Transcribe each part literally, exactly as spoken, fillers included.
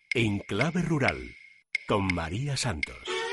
En Clave Rural, con María Santos.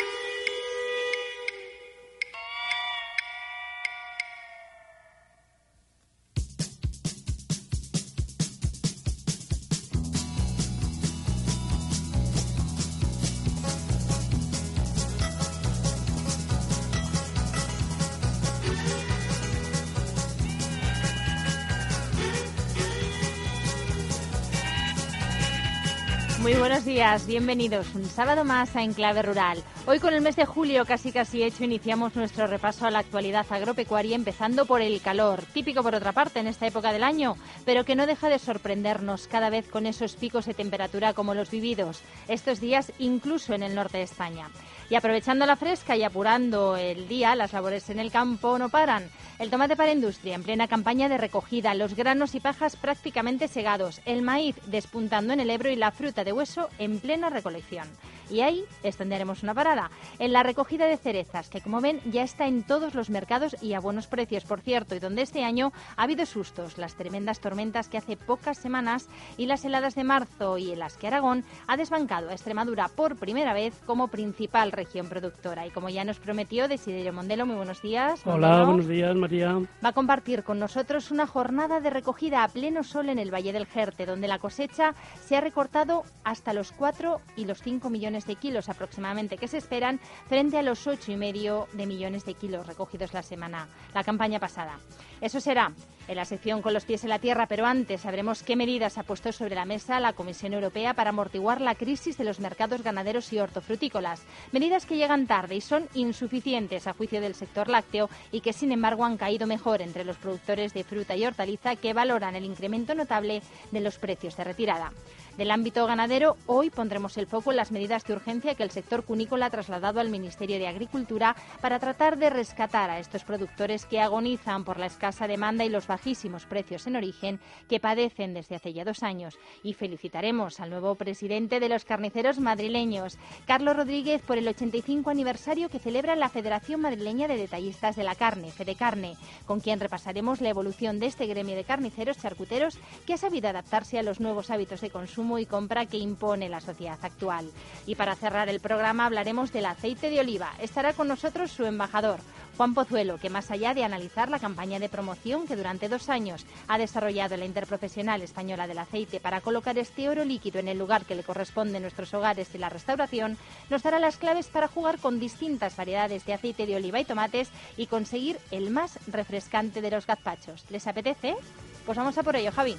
Muy buenos días, bienvenidos un sábado más a Enclave Rural. Hoy con el mes de julio casi casi hecho iniciamos nuestro repaso a la actualidad agropecuaria empezando por el calor, típico por otra parte en esta época del año, pero que no deja de sorprendernos cada vez con esos picos de temperatura como los vividos estos días incluso en el norte de España. Y aprovechando la fresca y apurando el día, las labores en el campo no paran. El tomate para industria en plena campaña de recogida, los granos y pajas prácticamente segados, el maíz despuntando en el Ebro y la fruta de hueso en plena recolección. Y ahí extenderemos una parada, en la recogida de cerezas, que como ven ya está en todos los mercados y a buenos precios, por cierto, y donde este año ha habido sustos, las tremendas tormentas que hace pocas semanas y las heladas de marzo y en las que Aragón ha desbancado a Extremadura por primera vez como principal región productora. Y como ya nos prometió Desiderio Mondelo, muy buenos días. Hola, Mondelo, buenos días, María. Va a compartir con nosotros una jornada de recogida a pleno sol en el Valle del Jerte, donde la cosecha se ha recortado hasta los cuatro y los cinco millones de kilos aproximadamente que se esperan frente a los ocho y medio de millones de kilos recogidos la semana, la campaña pasada. Eso será en la sección Con los pies en la tierra, pero antes sabremos qué medidas ha puesto sobre la mesa la Comisión Europea para amortiguar la crisis de los mercados ganaderos y hortofrutícolas. Medidas que llegan tarde y son insuficientes a juicio del sector lácteo y que sin embargo han caído mejor entre los productores de fruta y hortaliza que valoran el incremento notable de los precios de retirada. Del ámbito ganadero, hoy pondremos el foco en las medidas de urgencia que el sector cunícola ha trasladado al Ministerio de Agricultura para tratar de rescatar a estos productores que agonizan por la escasa demanda y los bajísimos precios en origen que padecen desde hace ya dos años. Y felicitaremos al nuevo presidente de los carniceros madrileños, Carlos Rodríguez, por el ochenta y cinco aniversario que celebra la Federación Madrileña de Detallistas de la Carne, Fedecarne, con quien repasaremos la evolución de este gremio de carniceros charcuteros que ha sabido adaptarse a los nuevos hábitos de consumo y compra que impone la sociedad actual. Y para cerrar el programa hablaremos del aceite de oliva. Estará con nosotros su embajador, Juan Pozuelo, que más allá de analizar la campaña de promoción que durante dos años ha desarrollado la Interprofesional Española del Aceite para colocar este oro líquido en el lugar que le corresponde en nuestros hogares y la restauración, nos dará las claves para jugar con distintas variedades de aceite de oliva y tomates y conseguir el más refrescante de los gazpachos. ¿Les apetece? Pues vamos a por ello, Javi.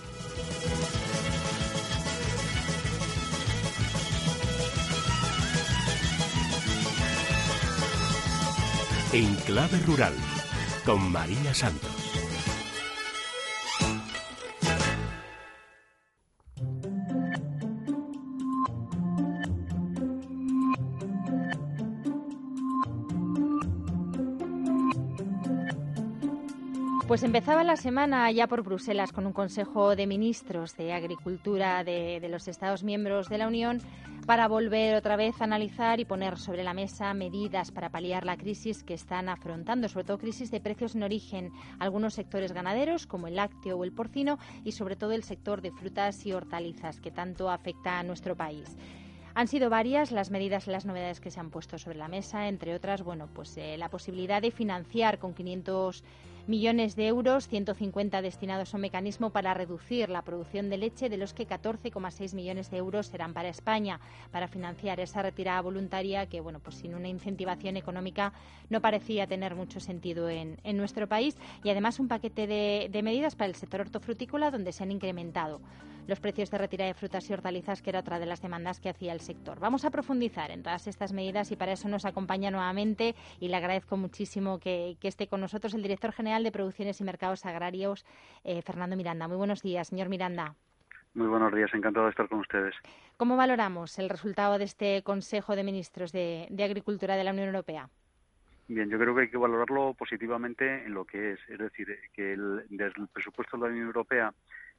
En Clave Rural, con María Santos. Pues empezaba la semana ya por Bruselas con un Consejo de Ministros de Agricultura de, de los Estados miembros de la Unión para volver otra vez a analizar y poner sobre la mesa medidas para paliar la crisis que están afrontando, sobre todo crisis de precios en origen, algunos sectores ganaderos como el lácteo o el porcino y sobre todo el sector de frutas y hortalizas que tanto afecta a nuestro país. Han sido varias las medidas y las novedades que se han puesto sobre la mesa, entre otras, bueno, pues eh, la posibilidad de financiar con quinientos millones de euros, ciento cincuenta destinados a un mecanismo para reducir la producción de leche, de los que catorce coma seis millones de euros serán para España, para financiar esa retirada voluntaria que, bueno, pues sin una incentivación económica no parecía tener mucho sentido en, en nuestro país, y además un paquete de, de medidas para el sector hortofrutícola donde se han incrementado los precios de retirada de frutas y hortalizas, que era otra de las demandas que hacía el sector. Vamos a profundizar en todas estas medidas y para eso nos acompaña nuevamente, y le agradezco muchísimo que, que esté con nosotros, el director general de Producciones y Mercados Agrarios, eh, Fernando Miranda. Muy buenos días, señor Miranda. Muy buenos días, encantado de estar con ustedes. ¿Cómo valoramos el resultado de este Consejo de Ministros de, de Agricultura de la Unión Europea? Bien, yo creo que hay que valorarlo positivamente en lo que es, es decir, que el, desde el presupuesto de la Unión Europea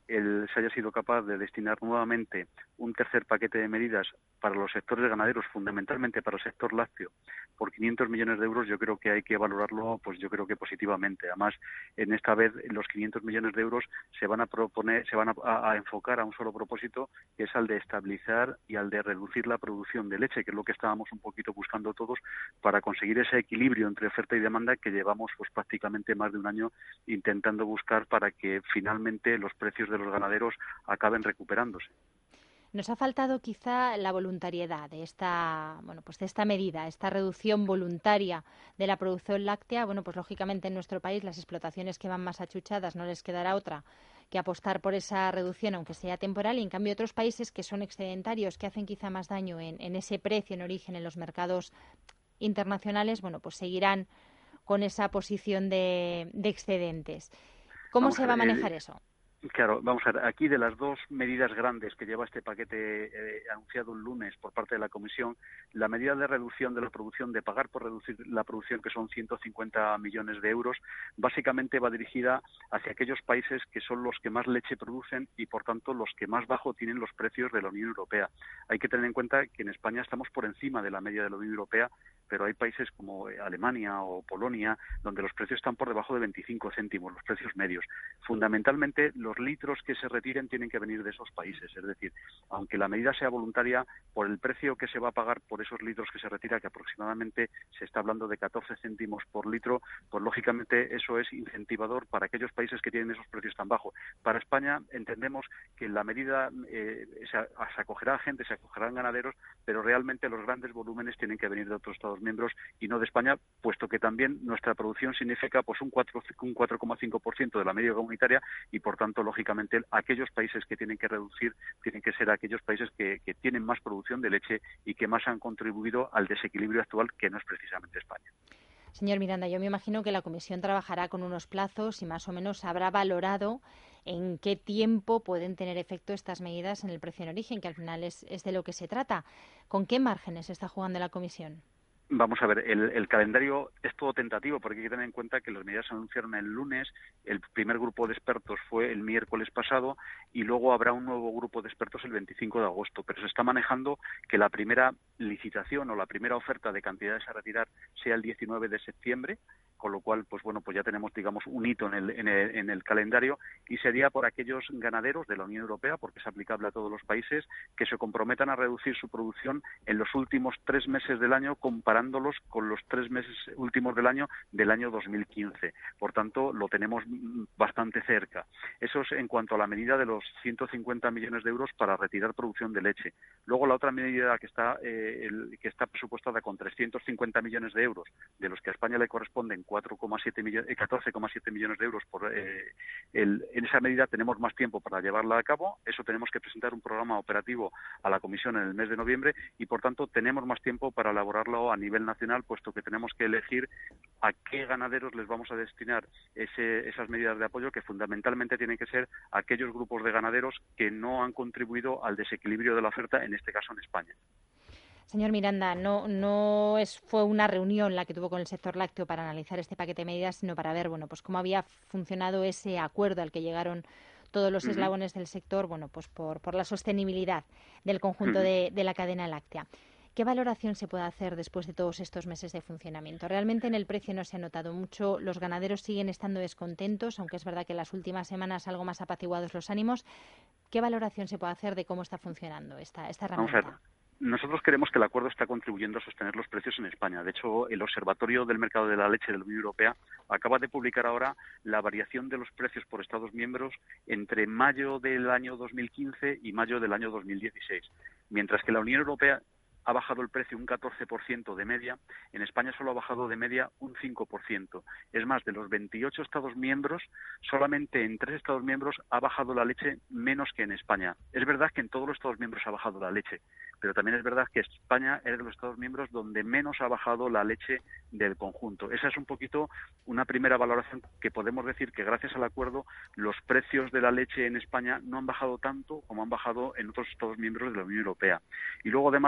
el, se haya sido capaz de destinar nuevamente un tercer paquete de medidas para los sectores ganaderos, fundamentalmente para el sector lácteo, por quinientos millones de euros, yo creo que hay que valorarlo, pues yo creo que positivamente. Además, en esta vez los quinientos millones de euros se van a proponer, se van a, a, a enfocar a un solo propósito, que es al de estabilizar y al de reducir la producción de leche, que es lo que estábamos un poquito buscando todos para conseguir ese equilibrio entre oferta y demanda que llevamos pues prácticamente más de un año intentando buscar para que finalmente los precios de los ganaderos acaben recuperándose. Nos ha faltado quizá la voluntariedad de esta, bueno, pues de esta medida, esta reducción voluntaria de la producción láctea. Bueno, pues lógicamente en nuestro país las explotaciones que van más achuchadas no les quedará otra que apostar por esa reducción, aunque sea temporal, y en cambio otros países que son excedentarios, que hacen quizá más daño en, en ese precio en origen en los mercados internacionales, bueno, pues seguirán con esa posición de, de excedentes. ¿Cómo Vamos se a va a ver, manejar el, eso? Claro, vamos a ver, aquí de las dos medidas grandes que lleva este paquete eh, anunciado el lunes por parte de la Comisión, la medida de reducción de la producción, de pagar por reducir la producción, que son ciento cincuenta millones de euros, básicamente va dirigida hacia aquellos países que son los que más leche producen y, por tanto, los que más bajo tienen los precios de la Unión Europea. Hay que tener en cuenta que en España estamos por encima de la media de la Unión Europea, pero hay países como Alemania o Polonia donde los precios están por debajo de veinticinco céntimos, los precios medios. Fundamentalmente, los litros que se retiren tienen que venir de esos países. Es decir, aunque la medida sea voluntaria, por el precio que se va a pagar por esos litros que se retira, que aproximadamente se está hablando de catorce céntimos por litro, pues lógicamente eso es incentivador para aquellos países que tienen esos precios tan bajos. Para España entendemos que la medida eh, se, se acogerá a gente, se acogerán ganaderos, pero realmente los grandes volúmenes tienen que venir de otros Estados miembros y no de España, puesto que también nuestra producción significa pues un cuatro coma cinco por ciento de la media comunitaria y, por tanto, lógicamente, aquellos países que tienen que reducir tienen que ser aquellos países que, que tienen más producción de leche y que más han contribuido al desequilibrio actual, que no es precisamente España. Señor Miranda, yo me imagino que la Comisión trabajará con unos plazos y más o menos habrá valorado en qué tiempo pueden tener efecto estas medidas en el precio en origen, que al final es, es de lo que se trata. ¿Con qué márgenes está jugando la Comisión? Vamos a ver, el, el calendario es todo tentativo porque hay que tener en cuenta que las medidas se anunciaron el lunes, el primer grupo de expertos fue el miércoles pasado y luego habrá un nuevo grupo de expertos el veinticinco de agosto, pero se está manejando que la primera licitación o la primera oferta de cantidades a retirar sea el diecinueve de septiembre, con lo cual, pues bueno, pues ya tenemos, digamos, un hito en el, en el, en el calendario y sería por aquellos ganaderos de la Unión Europea, porque es aplicable a todos los países, que se comprometan a reducir su producción en los últimos tres meses del año, comparándolos con los tres meses últimos del año del año dos mil quince. Por tanto, lo tenemos bastante cerca. Eso es en cuanto a la medida de los ciento cincuenta millones de euros para retirar producción de leche. Luego, la otra medida que está, eh, el, que está presupuestada con trescientos cincuenta millones de euros, de los que a España le corresponden cuatro coma siete millones, catorce coma siete millones de euros por eh, el, en esa medida tenemos más tiempo para llevarla a cabo. Eso tenemos que presentar un programa operativo a la Comisión en el mes de noviembre y, por tanto, tenemos más tiempo para elaborarlo a nivel nacional, puesto que tenemos que elegir a qué ganaderos les vamos a destinar ese, esas medidas de apoyo, que fundamentalmente tienen que ser aquellos grupos de ganaderos que no han contribuido al desequilibrio de la oferta, en este caso en España. Señor Miranda, no, no es, fue una reunión la que tuvo con el sector lácteo para analizar este paquete de medidas, sino para ver, bueno, pues cómo había funcionado ese acuerdo al que llegaron todos los uh-huh. eslabones del sector, bueno, pues por, por la sostenibilidad del conjunto uh-huh. de, de la cadena láctea. ¿Qué valoración se puede hacer después de todos estos meses de funcionamiento? Realmente en el precio no se ha notado mucho, los ganaderos siguen estando descontentos, aunque es verdad que en las últimas semanas algo más apaciguados los ánimos. ¿Qué valoración se puede hacer de cómo está funcionando esta, esta herramienta? Nosotros creemos que el acuerdo está contribuyendo a sostener los precios en España. De hecho, el Observatorio del Mercado de la Leche de la Unión Europea acaba de publicar ahora la variación de los precios por Estados miembros entre mayo del año dos mil quince y mayo del año dos mil dieciséis. Mientras que la Unión Europea ha bajado el precio un catorce por ciento de media, en España solo ha bajado de media un cinco por ciento. Es más, de los veintiocho Estados miembros, solamente en tres Estados miembros ha bajado la leche menos que en España. Es verdad que en todos los Estados miembros ha bajado la leche, pero también es verdad que España es de los Estados miembros donde menos ha bajado la leche del conjunto. Esa es un poquito una primera valoración que podemos decir que gracias al acuerdo los precios de la leche en España no han bajado tanto como han bajado en otros Estados miembros de la Unión Europea. Y luego, además,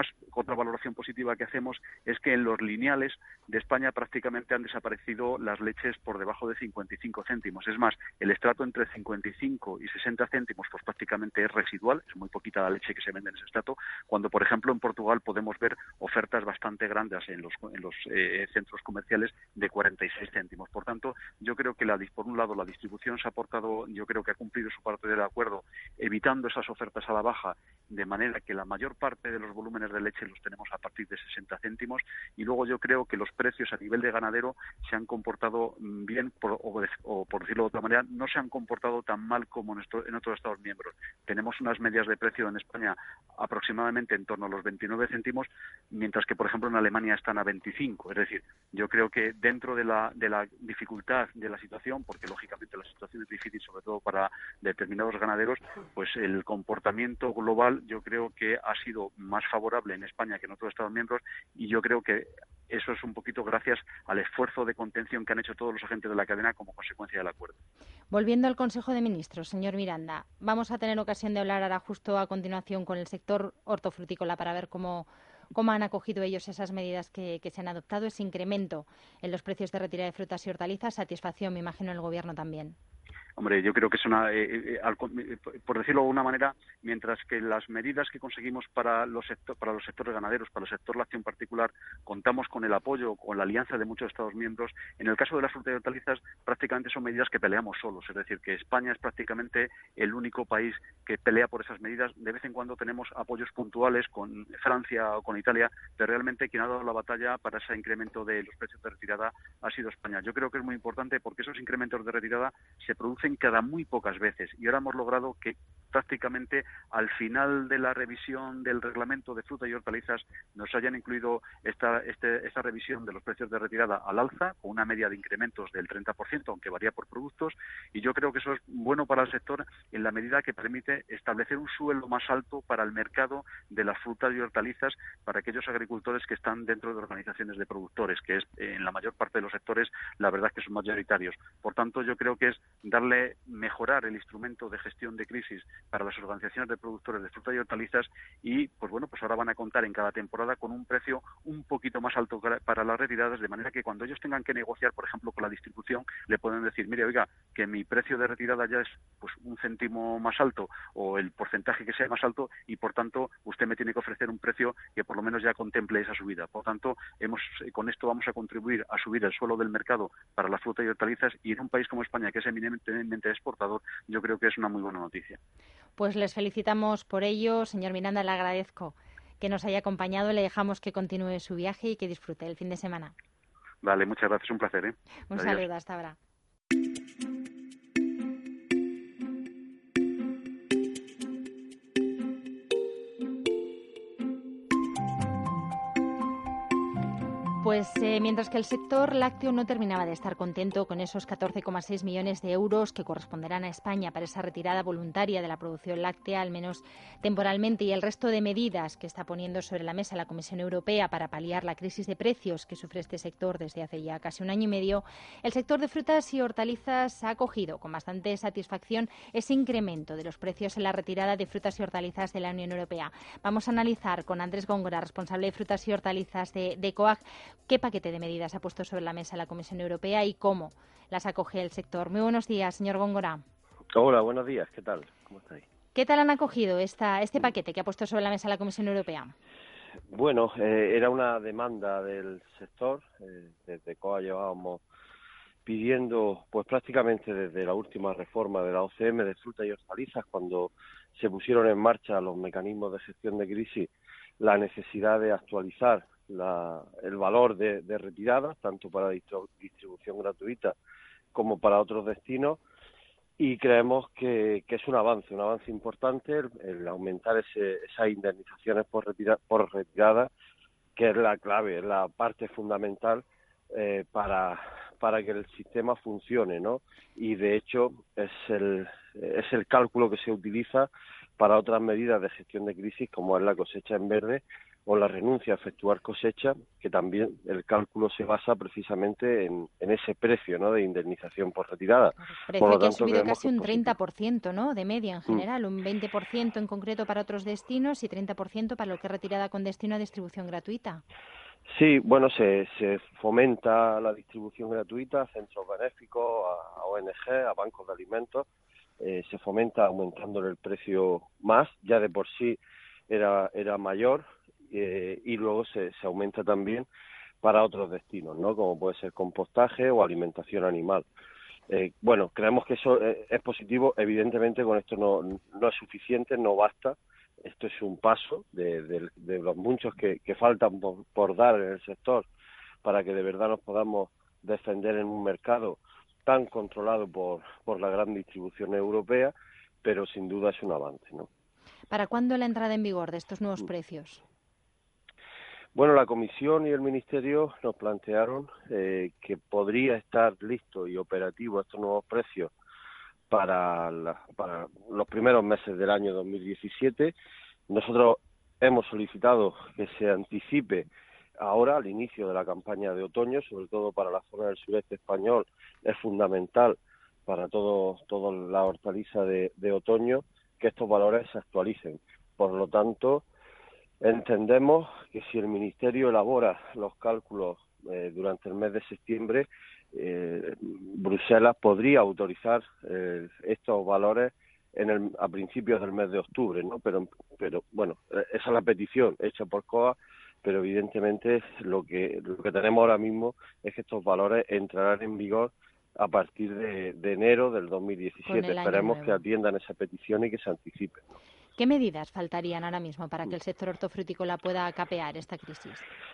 otra valoración positiva que hacemos es que en los lineales de España prácticamente han desaparecido las leches por debajo de cincuenta y cinco céntimos. Es más, el estrato entre cincuenta y cinco y sesenta céntimos pues prácticamente es residual, es muy poquita la leche que se vende en ese estrato, cuando por ejemplo en Portugal podemos ver ofertas bastante grandes en los, en los eh, centros comerciales de cuarenta y seis céntimos. Por tanto, yo creo que la, por un lado la distribución se ha portado, yo creo que ha cumplido su parte del acuerdo, evitando esas ofertas a la baja, de manera que la mayor parte de los volúmenes de leche los tenemos a partir de sesenta céntimos, y luego yo creo que los precios a nivel de ganadero se han comportado bien, por, o, o por decirlo de otra manera, no se han comportado tan mal como en, esto, en otros Estados miembros. Tenemos unas medias de precio en España aproximadamente en torno a los veintinueve céntimos, mientras que, por ejemplo, en Alemania están a veinticinco. Es decir, yo creo que dentro de la, de la dificultad de la situación, porque lógicamente la situación es difícil, sobre todo para determinados ganaderos, pues el comportamiento global yo creo que ha sido más favorable en España que en otros Estados miembros, y yo creo que eso es un poquito gracias al esfuerzo de contención que han hecho todos los agentes de la cadena como consecuencia del acuerdo. Volviendo al Consejo de Ministros, señor Miranda, vamos a tener ocasión de hablar ahora justo a continuación con el sector hortofrutícola para ver cómo, cómo han acogido ellos esas medidas que, que se han adoptado, ese incremento en los precios de retirada de frutas y hortalizas, satisfacción, me imagino, el Gobierno también. Hombre, yo creo que es una, eh, eh, al, por decirlo de alguna manera, mientras que las medidas que conseguimos para los sector, para los sectores ganaderos, para el sector lácteo en particular, contamos con el apoyo, con la alianza de muchos Estados miembros. En el caso de las frutas y hortalizas, prácticamente son medidas que peleamos solos, es decir, que España es prácticamente el único país que pelea por esas medidas. De vez en cuando tenemos apoyos puntuales con Francia o con Italia, pero realmente quien ha dado la batalla para ese incremento de los precios de retirada ha sido España. Yo creo que es muy importante porque esos incrementos de retirada se producen cada muy pocas veces, y ahora hemos logrado que prácticamente al final de la revisión del reglamento de fruta y hortalizas nos hayan incluido esta, este, esta revisión de los precios de retirada al alza, con una media de incrementos del treinta por ciento, aunque varía por productos, y yo creo que eso es bueno para el sector en la medida que permite establecer un suelo más alto para el mercado de las frutas y hortalizas para aquellos agricultores que están dentro de organizaciones de productores, que es en la mayor parte de los sectores la verdad que son mayoritarios. Por tanto, yo creo que es darle mejorar el instrumento de gestión de crisis para las organizaciones de productores de frutas y hortalizas, y pues bueno, pues ahora van a contar en cada temporada con un precio un poquito más alto para las retiradas, de manera que cuando ellos tengan que negociar, por ejemplo, con la distribución, le pueden decir, mire, oiga, que mi precio de retirada ya es pues un céntimo más alto, o el porcentaje que sea más alto, y por tanto usted me tiene que ofrecer un precio que por lo menos ya contemple esa subida. Por tanto, hemos con esto vamos a contribuir a subir el suelo del mercado para la fruta y hortalizas, y en un país como España, que es eminentemente exportador, yo creo que es una muy buena noticia. Pues les felicitamos por ello. Señor Miranda, le agradezco que nos haya acompañado. Le dejamos que continúe su viaje y que disfrute el fin de semana. Vale, muchas gracias. Un placer, ¿eh? Un Adiós. saludo. Hasta ahora. Pues eh, mientras que el sector lácteo no terminaba de estar contento con esos catorce coma seis millones de euros que corresponderán a España para esa retirada voluntaria de la producción láctea, al menos temporalmente, y el resto de medidas que está poniendo sobre la mesa la Comisión Europea para paliar la crisis de precios que sufre este sector desde hace ya casi un año y medio, el sector de frutas y hortalizas ha acogido con bastante satisfacción ese incremento de los precios en la retirada de frutas y hortalizas de la Unión Europea. Vamos a analizar con Andrés Góngora, responsable de frutas y hortalizas de, de COAG, qué paquete de medidas ha puesto sobre la mesa la Comisión Europea y cómo las acoge el sector. Muy buenos días, señor Góngora. Hola, buenos días. ¿Qué tal? ¿Cómo estáis? ¿Qué tal han acogido esta, este paquete que ha puesto sobre la mesa la Comisión Europea? Bueno, eh, era una demanda del sector. Eh, desde COA llevábamos pidiendo, pues prácticamente desde la última reforma de la O C M de frutas y hortalizas, cuando se pusieron en marcha los mecanismos de gestión de crisis, la necesidad de actualizar La, el valor de, de retirada, tanto para distribución gratuita como para otros destinos, y creemos que, que es un avance, un avance importante el, el aumentar ese, esas indemnizaciones por, retira, por retirada, que es la clave, es la parte fundamental eh, para, para que el sistema funcione, ¿no? Y de hecho es el, es el cálculo que se utiliza para otras medidas de gestión de crisis, como es la cosecha en verde o la renuncia a efectuar cosecha, que también el cálculo se basa precisamente en, en ese precio, ¿no?, de indemnización por retirada. Precio Por lo que ha tanto, subido creemos casi que es un treinta positivo. por ciento, ¿no?, de media en general, un veinte por ciento en concreto para otros destinos y treinta por ciento para lo que es retirada con destino a distribución gratuita. Sí, bueno, se, se fomenta la distribución gratuita a centros benéficos, a, a O N G, a bancos de alimentos. Eh, se fomenta aumentándole el precio más, ya de por sí era, era mayor, eh, y luego se, se aumenta también para otros destinos, ¿no?, como puede ser compostaje o alimentación animal. Eh, bueno, creemos que eso es, es positivo. Evidentemente con esto no, no es suficiente, no basta. Esto es un paso de, de, de los muchos que, que faltan por, por dar en el sector para que de verdad nos podamos defender en un mercado tan controlado por, por la gran distribución europea, pero sin duda es un avance, ¿no? ¿Para cuándo la entrada en vigor de estos nuevos precios? Bueno, la Comisión y el Ministerio nos plantearon eh, que podría estar listo y operativo estos nuevos precios para, la, para los primeros meses del año dos mil diecisiete. Nosotros hemos solicitado que se anticipe ahora al inicio de la campaña de otoño, sobre todo para la zona del sureste español. Es fundamental para todo, toda la hortaliza de, de otoño que estos valores se actualicen. Por lo tanto, entendemos que si el Ministerio elabora los cálculos eh, durante el mes de septiembre, eh, Bruselas podría autorizar eh, estos valores en el, a principios del mes de octubre, ¿no? Pero, pero bueno, esa es la petición hecha por C O A, pero evidentemente lo que lo que tenemos ahora mismo es que estos valores entrarán en vigor a partir de, de enero del dos mil diecisiete. Esperemos que atiendan esa petición y que se anticipen, ¿no? ¿Qué medidas faltarían ahora mismo para que el sector hortofrutícola pueda capear esta crisis?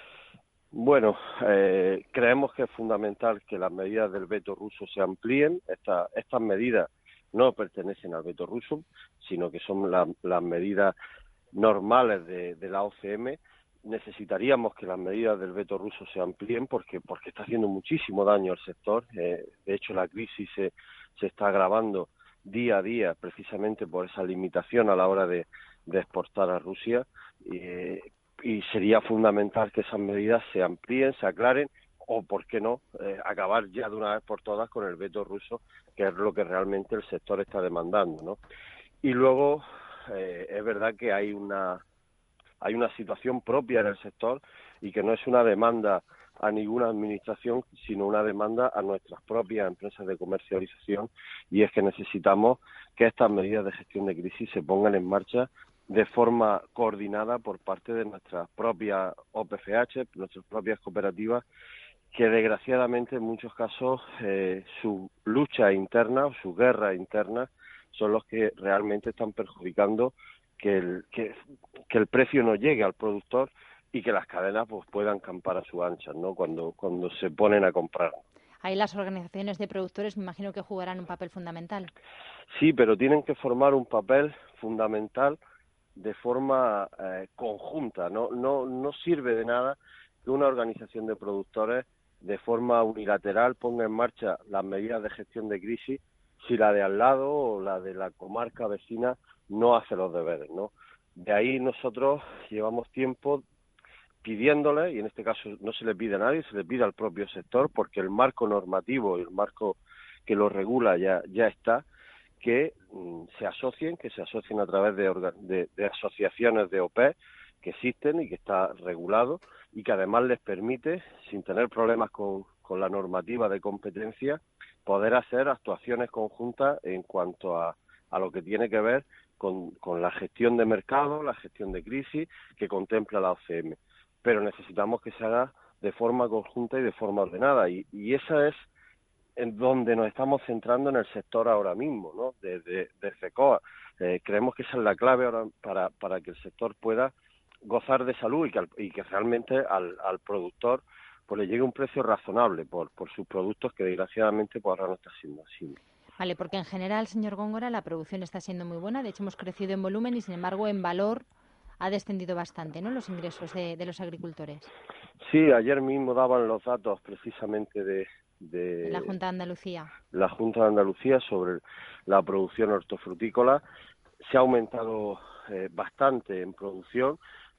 Bueno, eh, creemos que es fundamental que las medidas del veto ruso se amplíen. Esta, estas medidas no pertenecen al veto ruso, sino que son la, las medidas normales de, de la O C M. Necesitaríamos que las medidas del veto ruso se amplíen porque porque está haciendo muchísimo daño al sector. Eh, de hecho, la crisis se, se está agravando día a día precisamente por esa limitación a la hora de, de exportar a Rusia. Eh, y sería fundamental que esas medidas se amplíen, se aclaren, o, por qué no, eh, acabar ya de una vez por todas con el veto ruso, que es lo que realmente el sector está demandando, ¿no? Y luego, eh, es verdad que hay una hay una situación propia en el sector y que no es una demanda a ninguna administración, sino una demanda a nuestras propias empresas de comercialización, y es que necesitamos que estas medidas de gestión de crisis se pongan en marcha de forma coordinada por parte de nuestras propias O P F H, nuestras propias cooperativas, que desgraciadamente en muchos casos eh, su lucha interna o su guerra interna son los que realmente están perjudicando que el, que, que el precio no llegue al productor y que las cadenas pues puedan campar a su ancha, ¿no?, cuando, cuando se ponen a comprar. Ahí las organizaciones de productores me imagino que jugarán un papel fundamental. Sí, pero tienen que formar un papel fundamental de forma eh, conjunta. No, no, no sirve de nada que una organización de productores de forma unilateral ponga en marcha las medidas de gestión de crisis si la de al lado o la de la comarca vecina no hace los deberes, ¿no? De ahí nosotros llevamos tiempo pidiéndole, y en este caso no se le pide a nadie, se le pide al propio sector, porque el marco normativo y el marco que lo regula ya, ya está, que mm, se asocien, que se asocien a través de, de, de asociaciones de O P E que existen y que está regulado, y que además les permite, sin tener problemas con, con la normativa de competencia, poder hacer actuaciones conjuntas en cuanto a, a lo que tiene que ver con, con la gestión de mercado, la gestión de crisis que contempla la O C M. Pero necesitamos que se haga de forma conjunta y de forma ordenada, y, y esa es en donde nos estamos centrando en el sector ahora mismo, ¿no?, desde, desde C O A. Eh, creemos que esa es la clave ahora para, para que el sector pueda gozar de salud y que, al, y que realmente al, al productor pues le llegue un precio razonable por, por sus productos, que desgraciadamente pues ahora no está siendo así. Vale, porque en general, señor Góngora, la producción está siendo muy buena. De hecho, hemos crecido en volumen y, sin embargo, en valor ha descendido bastante, ¿no?, los ingresos de, de los agricultores. Sí, ayer mismo daban los datos precisamente de, de la Junta de Andalucía. La Junta de Andalucía sobre la producción hortofrutícola. Se ha aumentado eh, bastante en producción.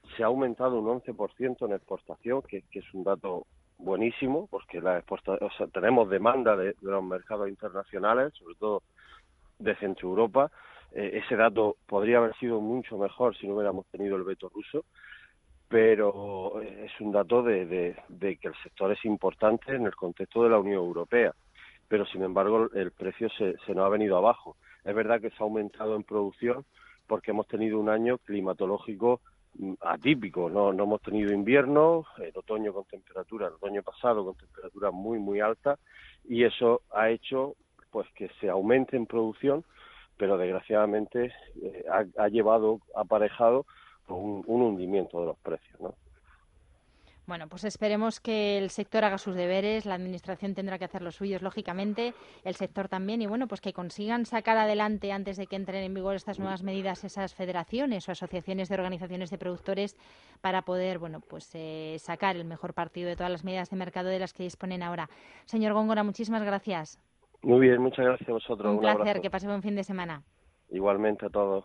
se ha aumentado un once por ciento en exportación, que, que es un dato buenísimo, porque la exporta, o sea, tenemos demanda de, de los mercados internacionales, sobre todo de Centro Europa. Eh, ese dato podría haber sido mucho mejor si no hubiéramos tenido el veto ruso, pero es un dato de, de, de que el sector es importante en el contexto de la Unión Europea, pero sin embargo el precio se, se nos ha venido abajo. Es verdad que se ha aumentado en producción porque hemos tenido un año climatológico atípico, no, no hemos tenido invierno, el otoño con temperatura, el otoño pasado con temperaturas muy muy altas, y eso ha hecho pues que se aumente en producción, pero desgraciadamente eh, ha, ha llevado aparejado un, un hundimiento de los precios, ¿no? Bueno, pues esperemos que el sector haga sus deberes, la Administración tendrá que hacer los suyos, lógicamente, el sector también, y bueno, pues que consigan sacar adelante, antes de que entren en vigor estas nuevas medidas, esas federaciones o asociaciones de organizaciones de productores para poder, bueno, pues eh, sacar el mejor partido de todas las medidas de mercado de las que disponen ahora. Señor Góngora, muchísimas gracias. Muy bien, muchas gracias a vosotros. Un, Un placer, abrazo. Que pase buen fin de semana. Igualmente a todos.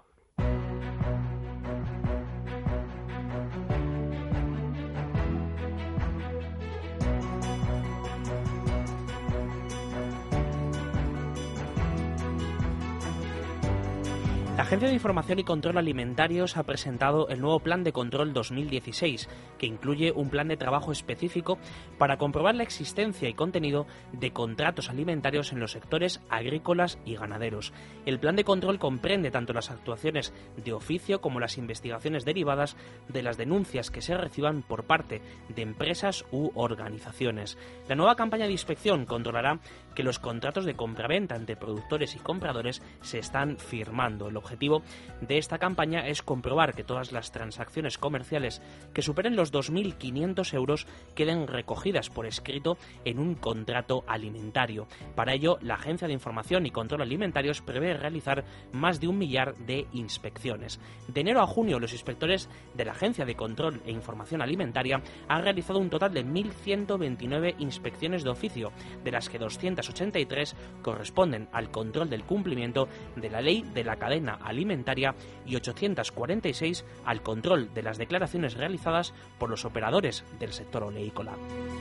La Agencia de Información y Control Alimentarios ha presentado el nuevo Plan de Control dos mil dieciséis, que incluye un plan de trabajo específico para comprobar la existencia y contenido de contratos alimentarios en los sectores agrícolas y ganaderos. El plan de control comprende tanto las actuaciones de oficio como las investigaciones derivadas de las denuncias que se reciban por parte de empresas u organizaciones. La nueva campaña de inspección controlará que los contratos de compraventa entre productores y compradores se están firmando. El objetivo de esta campaña es comprobar que todas las transacciones comerciales que superen los dos mil quinientos euros queden recogidas por escrito en un contrato alimentario. Para ello, la Agencia de Información y Control Alimentarios prevé realizar más de un millar de inspecciones. De enero a junio, los inspectores de la Agencia de Control e Información Alimentaria han realizado un total de mil ciento veintinueve inspecciones de oficio, de las que doscientas ochenta y tres corresponden al control del cumplimiento de la ley de la cadena alimentaria y ochocientas cuarenta y seis al control de las declaraciones realizadas por los operadores del sector oleícola.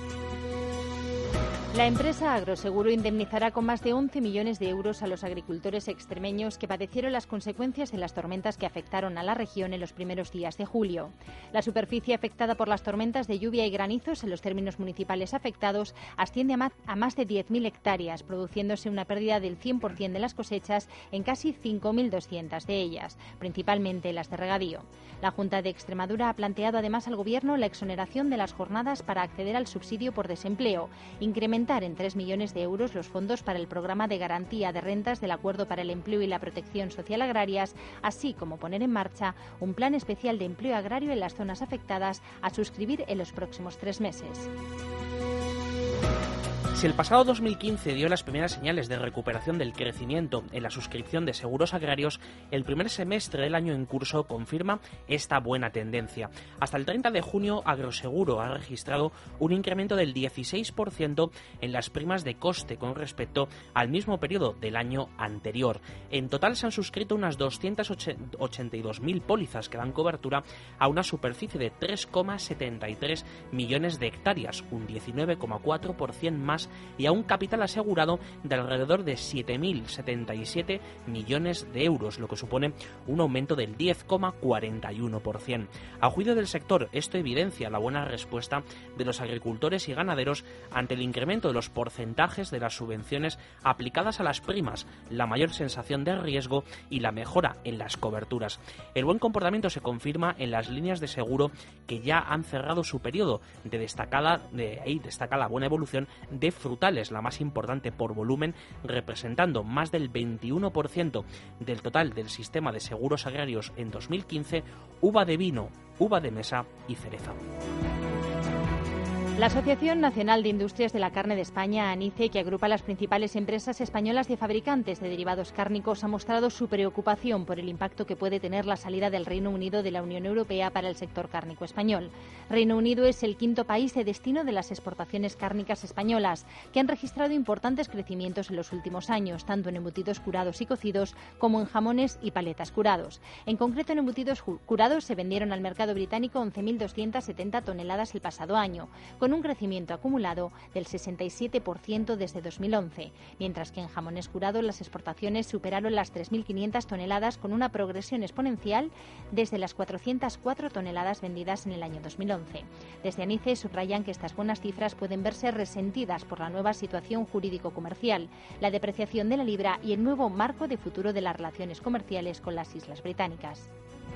La empresa Agroseguro indemnizará con más de once millones de euros a los agricultores extremeños que padecieron las consecuencias de las tormentas que afectaron a la región en los primeros días de julio. La superficie afectada por las tormentas de lluvia y granizos en los términos municipales afectados asciende a más de diez mil hectáreas, produciéndose una pérdida del cien por ciento de las cosechas en casi cinco mil doscientas de ellas, principalmente las de regadío. La Junta de Extremadura ha planteado además al Gobierno la exoneración de las jornadas para acceder al subsidio por desempleo, incrementar en tres millones de euros los fondos para el programa de garantía de rentas del Acuerdo para el Empleo y la Protección Social Agrarias, así como poner en marcha un plan especial de empleo agrario en las zonas afectadas a suscribir en los próximos tres meses. Si el pasado dos mil quince dio las primeras señales de recuperación del crecimiento en la suscripción de seguros agrarios, el primer semestre del año en curso confirma esta buena tendencia. Hasta el treinta de junio, Agroseguro ha registrado un incremento del dieciséis por ciento en las primas de coste con respecto al mismo periodo del año anterior. En total se han suscrito unas doscientas ochenta y dos mil pólizas que dan cobertura a una superficie de tres coma setenta y tres millones de hectáreas, un diecinueve coma cuatro por ciento más, y a un capital asegurado de alrededor de siete mil setenta y siete millones de euros, lo que supone un aumento del diez coma cuarenta y uno por ciento. A juicio del sector, esto evidencia la buena respuesta de los agricultores y ganaderos ante el incremento de los porcentajes de las subvenciones aplicadas a las primas, la mayor sensación de riesgo y la mejora en las coberturas. El buen comportamiento se confirma en las líneas de seguro que ya han cerrado su periodo, de destacada, de ahí destaca la buena evolución de frutales, la más importante por volumen, representando más del veintiuno por ciento del total del sistema de seguros agrarios en dos mil quince, uva de vino, uva de mesa y cereza. La Asociación Nacional de Industrias de la Carne de España, ANICE, que agrupa las principales empresas españolas de fabricantes de derivados cárnicos, ha mostrado su preocupación por el impacto que puede tener la salida del Reino Unido de la Unión Europea para el sector cárnico español. Reino Unido es el quinto país de destino de las exportaciones cárnicas españolas, que han registrado importantes crecimientos en los últimos años, tanto en embutidos curados y cocidos como en jamones y paletas curados. En concreto, en embutidos curados se vendieron al mercado británico once mil doscientas setenta toneladas el pasado año, con un crecimiento acumulado del sesenta y siete por ciento desde dos mil once, mientras que en jamones curados las exportaciones superaron las tres mil quinientas toneladas, con una progresión exponencial desde las cuatrocientas cuatro toneladas vendidas en el año dos mil once. Desde ANICE subrayan que estas buenas cifras pueden verse resentidas por la nueva situación jurídico-comercial, la depreciación de la libra y el nuevo marco de futuro de las relaciones comerciales con las Islas Británicas.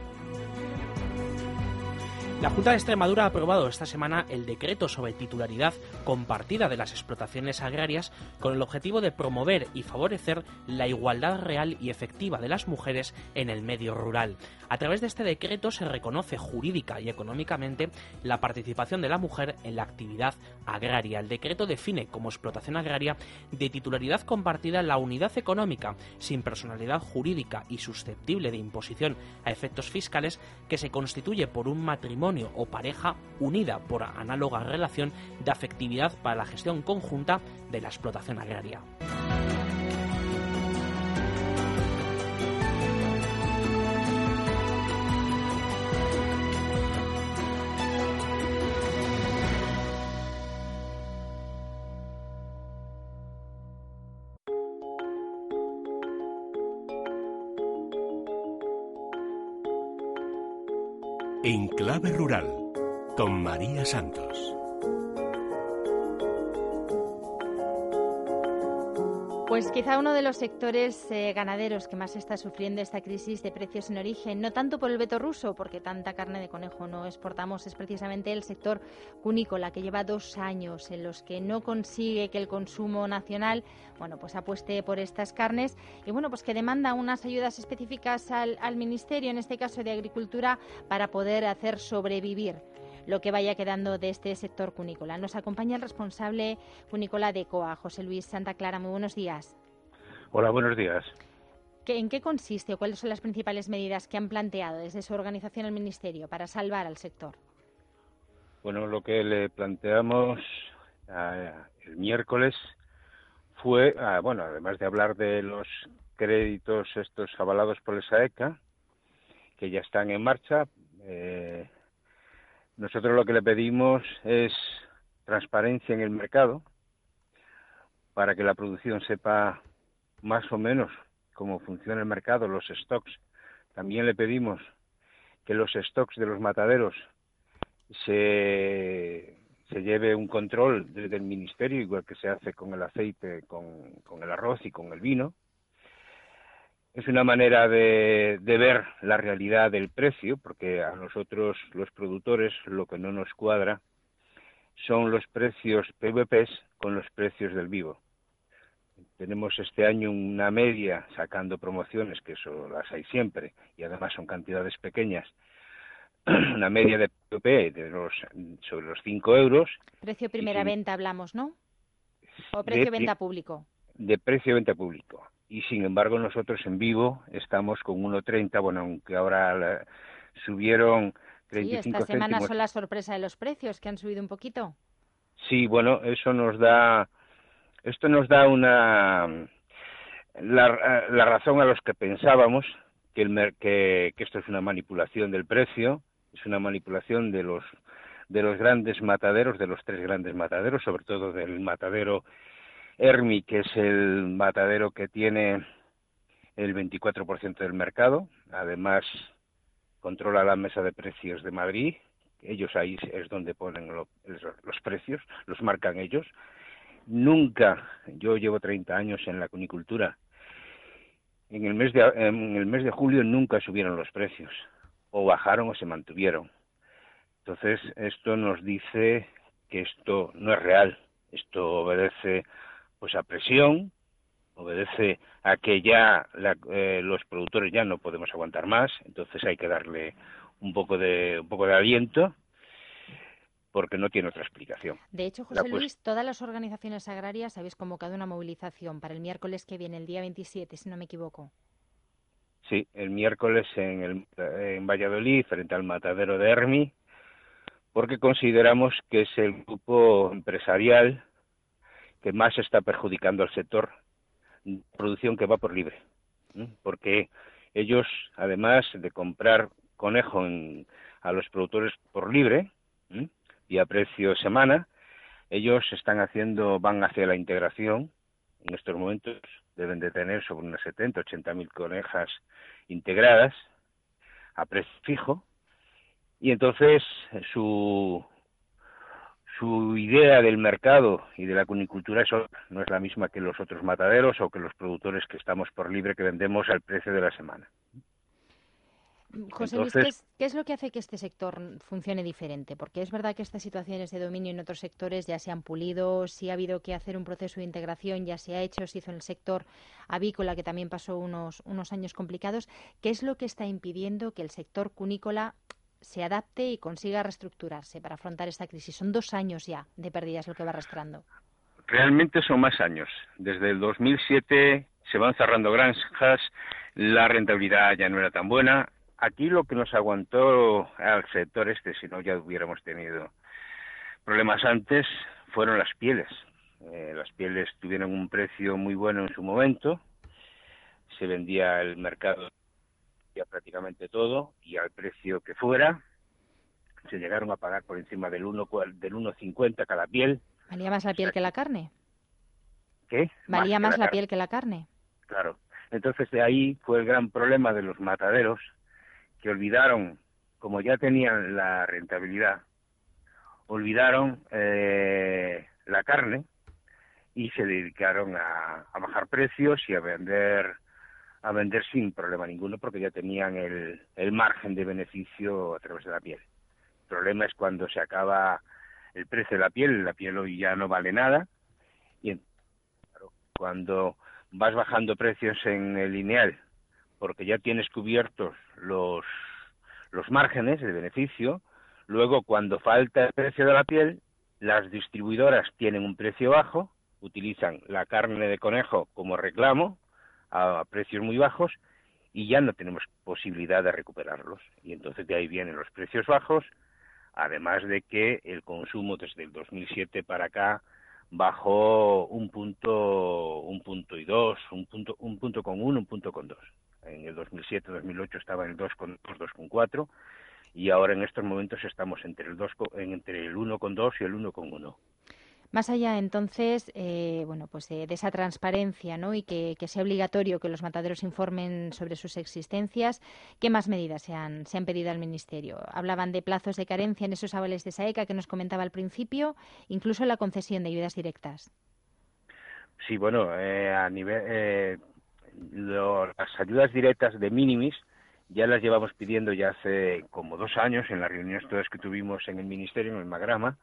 La Junta de Extremadura ha aprobado esta semana el decreto sobre titularidad compartida de las explotaciones agrarias con el objetivo de promover y favorecer la igualdad real y efectiva de las mujeres en el medio rural. A través de este decreto se reconoce jurídica y económicamente la participación de la mujer en la actividad agraria. El decreto define como explotación agraria de titularidad compartida la unidad económica sin personalidad jurídica y susceptible de imposición a efectos fiscales que se constituye por un matrimonio o pareja unida por análoga relación de afectividad para la gestión conjunta de la explotación agraria. En Clave Rural, con María Santos. Pues quizá uno de los sectores eh, ganaderos que más está sufriendo esta crisis de precios en origen, no tanto por el veto ruso, porque tanta carne de conejo no exportamos, es precisamente el sector cunícola, que lleva dos años en los que no consigue que el consumo nacional, bueno, pues apueste por estas carnes y, bueno, pues que demanda unas ayudas específicas al, al Ministerio, en este caso de Agricultura, para poder hacer sobrevivir lo que vaya quedando de este sector cunícola. Nos acompaña el responsable cunícola de ECOA, José Luis Santa Clara. Muy buenos días. Hola, buenos días. ¿En qué consiste o cuáles son las principales medidas que han planteado desde su organización al Ministerio para salvar al sector? Bueno, lo que le planteamos uh, el miércoles fue, uh, bueno, además de hablar de los créditos estos avalados por el SAECA, que ya están en marcha, eh, nosotros lo que le pedimos es transparencia en el mercado para que la producción sepa más o menos cómo funciona el mercado, los stocks. También le pedimos que los stocks de los mataderos se, se lleve un control desde el Ministerio, igual que se hace con el aceite, con, con el arroz y con el vino. Es una manera de, de ver la realidad del precio, porque a nosotros, los productores, lo que no nos cuadra son los precios P V P con los precios del vivo. Tenemos este año una media, sacando promociones, que eso las hay siempre, y además son cantidades pequeñas, una media de P V P de los, sobre los cinco euros. Precio primera sin, venta hablamos, ¿no? ¿O precio de venta público? De precio de venta público. Y sin embargo nosotros en vivo estamos con uno treinta, bueno, aunque ahora la, subieron treinta y cinco céntimos. Sí, esta semana son la sorpresa de los precios, que han subido un poquito. Sí, bueno, eso nos da, esto nos da una, la, la razón a los que pensábamos que, el, que, que esto es una manipulación del precio, es una manipulación de los, de los grandes mataderos, de los tres grandes mataderos, sobre todo del matadero Ermi, que es el matadero que tiene el veinticuatro por ciento del mercado. Además, controla la mesa de precios de Madrid. Ellos ahí es donde ponen lo, los precios, los marcan ellos. Nunca, yo llevo treinta años en la cunicultura, en el mes de, en el mes de julio nunca subieron los precios, o bajaron o se mantuvieron. Entonces, esto nos dice que esto no es real. Esto obedece pues a presión, obedece a que ya la, eh, los productores ya no podemos aguantar más, entonces hay que darle un poco de un poco de aliento. porque no tiene otra explicación. De hecho, José pues... Luis, todas las organizaciones agrarias habéis convocado una movilización para el miércoles que viene, el día veintisiete, si no me equivoco. Sí, el miércoles en, el, en Valladolid, frente al matadero de Hermi, porque consideramos que es el grupo empresarial que más está perjudicando al sector de producción que va por libre. ¿eh? Porque ellos, además de comprar conejo en, a los productores por libre, ¿eh? y a precio semana, ellos están haciendo, van hacia la integración. En estos momentos deben de tener sobre unas setenta, ochenta mil conejas integradas a precio fijo, y entonces su su idea del mercado y de la cunicultura eso no es la misma que los otros mataderos o que los productores que estamos por libre que vendemos al precio de la semana. José Luis, ¿qué es, ¿qué es lo que hace que este sector funcione diferente? Porque es verdad que estas situaciones de dominio en otros sectores ya se han pulido, sí ha habido que hacer un proceso de integración, ya se ha hecho, se hizo en el sector avícola, que también pasó unos, unos años complicados. ¿Qué es lo que está impidiendo que el sector cunícola se adapte y consiga reestructurarse para afrontar esta crisis? Son dos años ya de pérdidas lo que va arrastrando. Realmente son más años. Desde el dos mil siete se van cerrando granjas, la rentabilidad ya no era tan buena. Aquí lo que nos aguantó al sector este, si no ya hubiéramos tenido problemas antes, fueron las pieles. Eh, las pieles tuvieron un precio muy bueno en su momento, se vendía el mercado ya prácticamente todo y al precio que fuera, se llegaron a pagar por encima del uno del uno cincuenta cada piel. ¿Valía más la piel o sea, que la carne? ¿Qué? ¿Valía más, más la, la piel que la carne? Claro. Entonces de ahí fue el gran problema de los mataderos, que olvidaron, como ya tenían la rentabilidad, olvidaron eh, la carne y se dedicaron a, a bajar precios y a vender a vender sin problema ninguno porque ya tenían el, el margen de beneficio a través de la piel. El problema es cuando se acaba el precio de la piel, la piel hoy ya no vale nada y claro, cuando vas bajando precios en el lineal porque ya tienes cubiertos los los márgenes de beneficio, luego cuando falta el precio de la piel, las distribuidoras tienen un precio bajo, utilizan la carne de conejo como reclamo a, a precios muy bajos y ya no tenemos posibilidad de recuperarlos. Y entonces de ahí vienen los precios bajos, además de que el consumo desde el dos mil siete para acá bajó un punto, un punto y dos, un punto, un punto con uno, un punto con dos. En el dos mil siete, dos mil ocho estaba en el dos con dos, dos con cuatro y ahora en estos momentos estamos entre el dos, entre el uno con dos y el uno con uno. Más allá, entonces, eh, bueno, pues de, de esa transparencia, ¿no? Y que, que sea obligatorio que los mataderos informen sobre sus existencias, ¿qué más medidas se han, se han pedido al Ministerio? Hablaban de plazos de carencia en esos avales de SAECA que nos comentaba al principio, incluso la concesión de ayudas directas. Sí, bueno, eh, a nivel... Eh, Lo, las ayudas directas de minimis ya las llevamos pidiendo ya hace como dos años en las reuniones todas que tuvimos en el Ministerio, en el Magrama.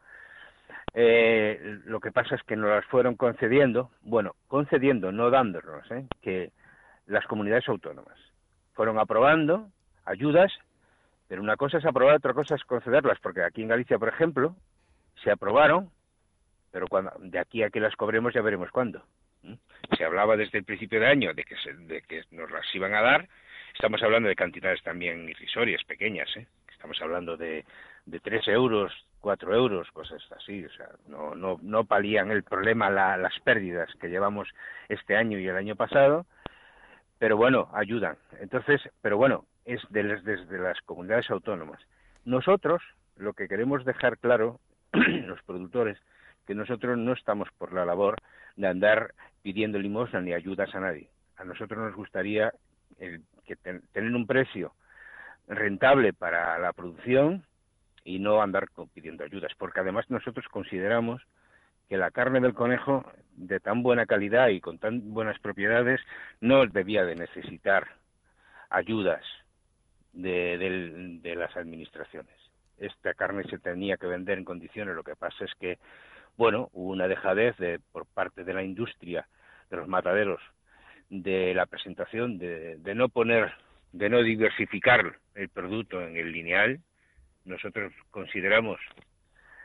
Eh, lo que pasa es que nos las fueron concediendo, bueno, concediendo, no dándonos, ¿eh? que las comunidades autónomas fueron aprobando ayudas, pero una cosa es aprobar, otra cosa es concederlas, porque aquí en Galicia, por ejemplo, se aprobaron, pero cuando de aquí a que las cobremos ya veremos cuándo. Se hablaba desde el principio de año de que, se, de que nos las iban a dar. Estamos hablando de cantidades también irrisorias, pequeñas, ¿eh? Estamos hablando de, de tres euros, cuatro euros, cosas así. O sea, no, no, no palían el problema, la, las pérdidas que llevamos este año y el año pasado, pero bueno, ayudan. Entonces, pero bueno, es de, desde las comunidades autónomas. Nosotros, lo que queremos dejar claro, los productores, que nosotros no estamos por la labor de andar pidiendo limosna ni ayudas a nadie. A nosotros nos gustaría el, que ten, tener un precio rentable para la producción y no andar pidiendo ayudas, porque además nosotros consideramos que la carne del conejo de tan buena calidad y con tan buenas propiedades no debía de necesitar ayudas de, de, de las administraciones. Esta carne se tenía que vender en condiciones, lo que pasa es que bueno, hubo una dejadez de, por parte de la industria, de los mataderos, de la presentación, de, de no poner, de no diversificar el producto en el lineal. Nosotros consideramos